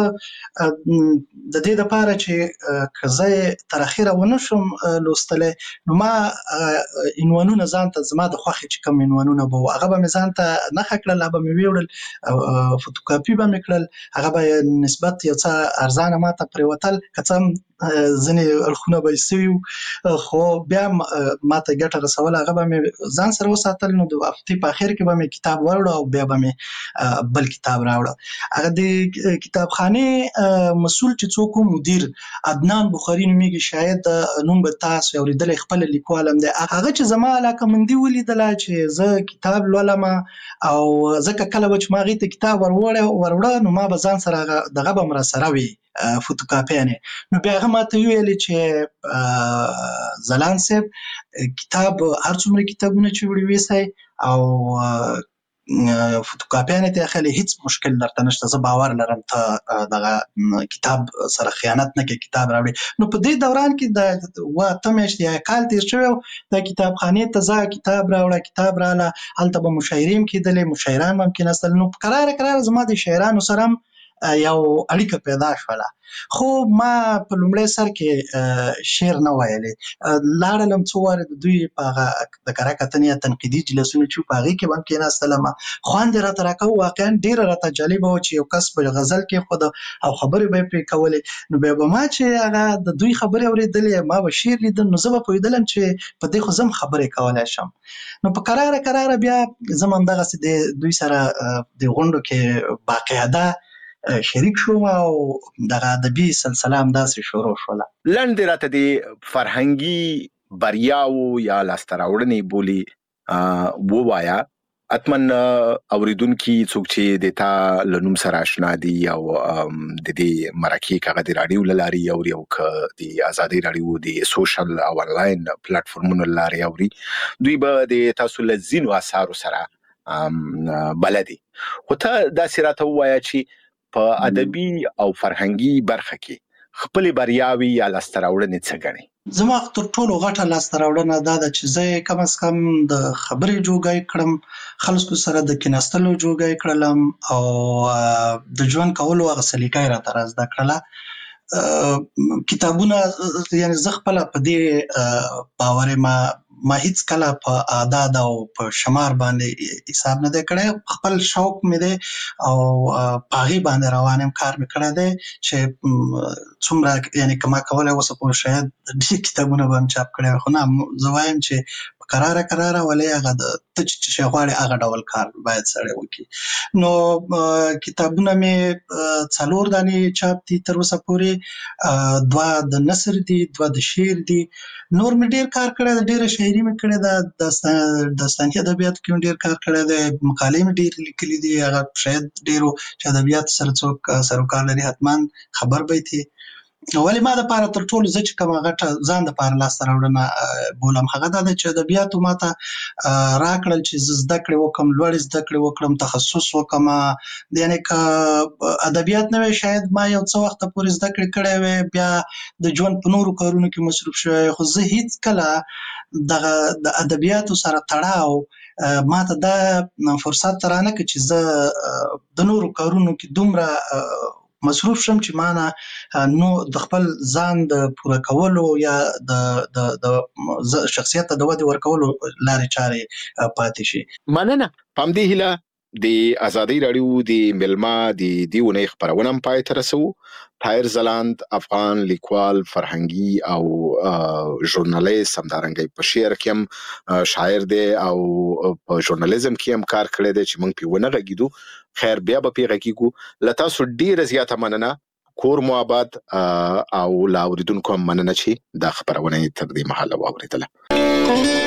د دې دپاره چې که زه تر اخره ونه شم لوستلی نو ما عنوانونه ځان ته زما د خوښې چې کوم عنوانونه به وو هغه به مې ځان ته نښه کړل هغه به مې ویوړل فوتوکاپي به مې کړل هغه به نسبت یو څه ارزانه ما ته پرېوتل که څه هم ځینې اړخونه به یې سوي خو بیا ما ته ګټه رسوله هغه به مې ځان سره وساتل نو د هفتې په اخر کې به مې کتاب وروړه او بیا به مې بل کتاب راوړه هغه د کتابخانې مسؤل چې څوک مدیر عدنان بخاري نومیږي شاید نوم به تاسو اورېدلی خپل لیکوال هم دی هغه چې زما علاقه مندي ولیدله چې زه کتاب لولم او ځکه کله به چې ما هغې ته کتاب وروړه نو ما به ځان سره دغه به م راسره وي فوتوکاپیانې نو بیا هغه ما ته ویلې چې ځلاند صاحب کتاب هر څومره کتابونه چې وړي ویسئ او فوتوکاپیانې ته اخلي هیڅ مشکل درته نشته زه باور لرم ته دغه کتاب سره خیانت نه کوې کتاب راوړې نو په دې دوران کې د 8 میاشتې یا کال تېر شوی د کتابخانې ته ځه کتاب راوړه کتاب راغله هلته به مشاعرې هم کېدلې مشاعران به هم کېناستل نو کراره زما د شاعرانو سره هم یو اړیکه پیدا شوله خو ما په لومړی سر کې شعر نه ویلې لاړلم څو وارې د دوی په هغه د کره کتنې یا تنقیدي جلسونه چې په هغې کې به هم کېناستلم خوند یې راته راکوه واقعا ډېره راته جالبه وه چې یو کس به غزل کېښود او خبرې به یې پرې کولې نو بیا به ما چې هغه د دوی خبرې اورېدلې ما به شعر لیدل نو زه به پوهېدلم چې په دې خو زه هم خبرې کولی شم نو په کراره بیا زه هم همدغسې د دوی سره د غونډو کې باقاعده شریک شوم او دغه ادبي سلسله همداسې شروع شوله لنډ راته د فرهنګي بریاو یا لاسته راوړنې بولي ووایه اتمن اوریدونکي څوک چې د تا له نوم سره اشنا دي او د دې مرکې کاغه د راډیو له لارې اوري او که د ازادي راډیو د سوشل او انلاین پلیټفارمونو له لارې اوري دوی به د تاسو له ځینو اثارو سره بلدي خو ته داسې راته ووایه چې په ادبي او فرهنګي برخه کې خپل بریاوي یا لاسته راوړنې څه ګڼې زما تر ټولو غټه لاسته راوړنه دا ده چې زه کم از کم د خبرې جوګی کړم خلکو سره د کېناستلو جوګی کړلم او د ژوند کولو هغه سلیقه یې راته را زده کړله کتابونه یعنې زه خپله په دې باور یم ما هیڅ کله په اعداد او په شمار باندې حساب نه دی کړی خپل شوق مې دی او په هغې باندې روان یم کار مې کړی دی چې څومره یعنې که ما کولی اوسه پورې شاید ډېر کتابونه به هم چاپ کړی خو نه زه وایم چې کراره ولې هغه ته چې شی غواړې هغه ډول کار باید سړی وکړي نو کتابونه مې 4 دانې چاپ دي تر اوسه پورې 2 د نثر دي 2 د شعر دي نور مې ډېر کار کړی دی ډېره شاعري مې کړې ده داستاني ادبیاتو کې مې ډېر کار کړی دی مقالې مې ډېرې لیکلي دي هغه شاید ډېرو چې ادبیاتو سره څوک سروکار لري حتما خبر به یې ولې ما د پاره تر ټولو زه چې کوم غټه ځان د پاره لاس راوړنه بولم هغه دا چې ادبیاتو ماته راکړل چې زده کړې وکم لوړ زده کړې وکړم تخصص وکم یعنی که ادبیات نه وي شاید ما یو څه وخت پورې زده کړې کړې وې بیا د ژوند په نورو کارونو کې مصروف شوی خو زه هیڅ کله د ادبیاتو سره تړاو ما ته دا فرصت ترانه کې چې زه د نورو کارونو کې دومره مصروف شم چې معنا نو د خپل ځان د پوره کولو یا د شخصیت د ودې ورکولو لارې چارې پاتې شي. مننه. پام دی هله د ازادي رادیو د ملما د دیونه خبرونه پای تر رسو. طاهر ځلاند افغان لیکوال فرهنګي او ژورنالیست همدارنګه په شعر کې هم شاعر دی او په ژورنالیزم کې هم کار کړی دی چې موږ په ونه غږیدو. خیر بیا به پیغه کیږو لتا سو ډیره زیاته مننه کور مو آباد او لا اوریدونکو مننه چې دا خبرونه تر دې محله واوریدله.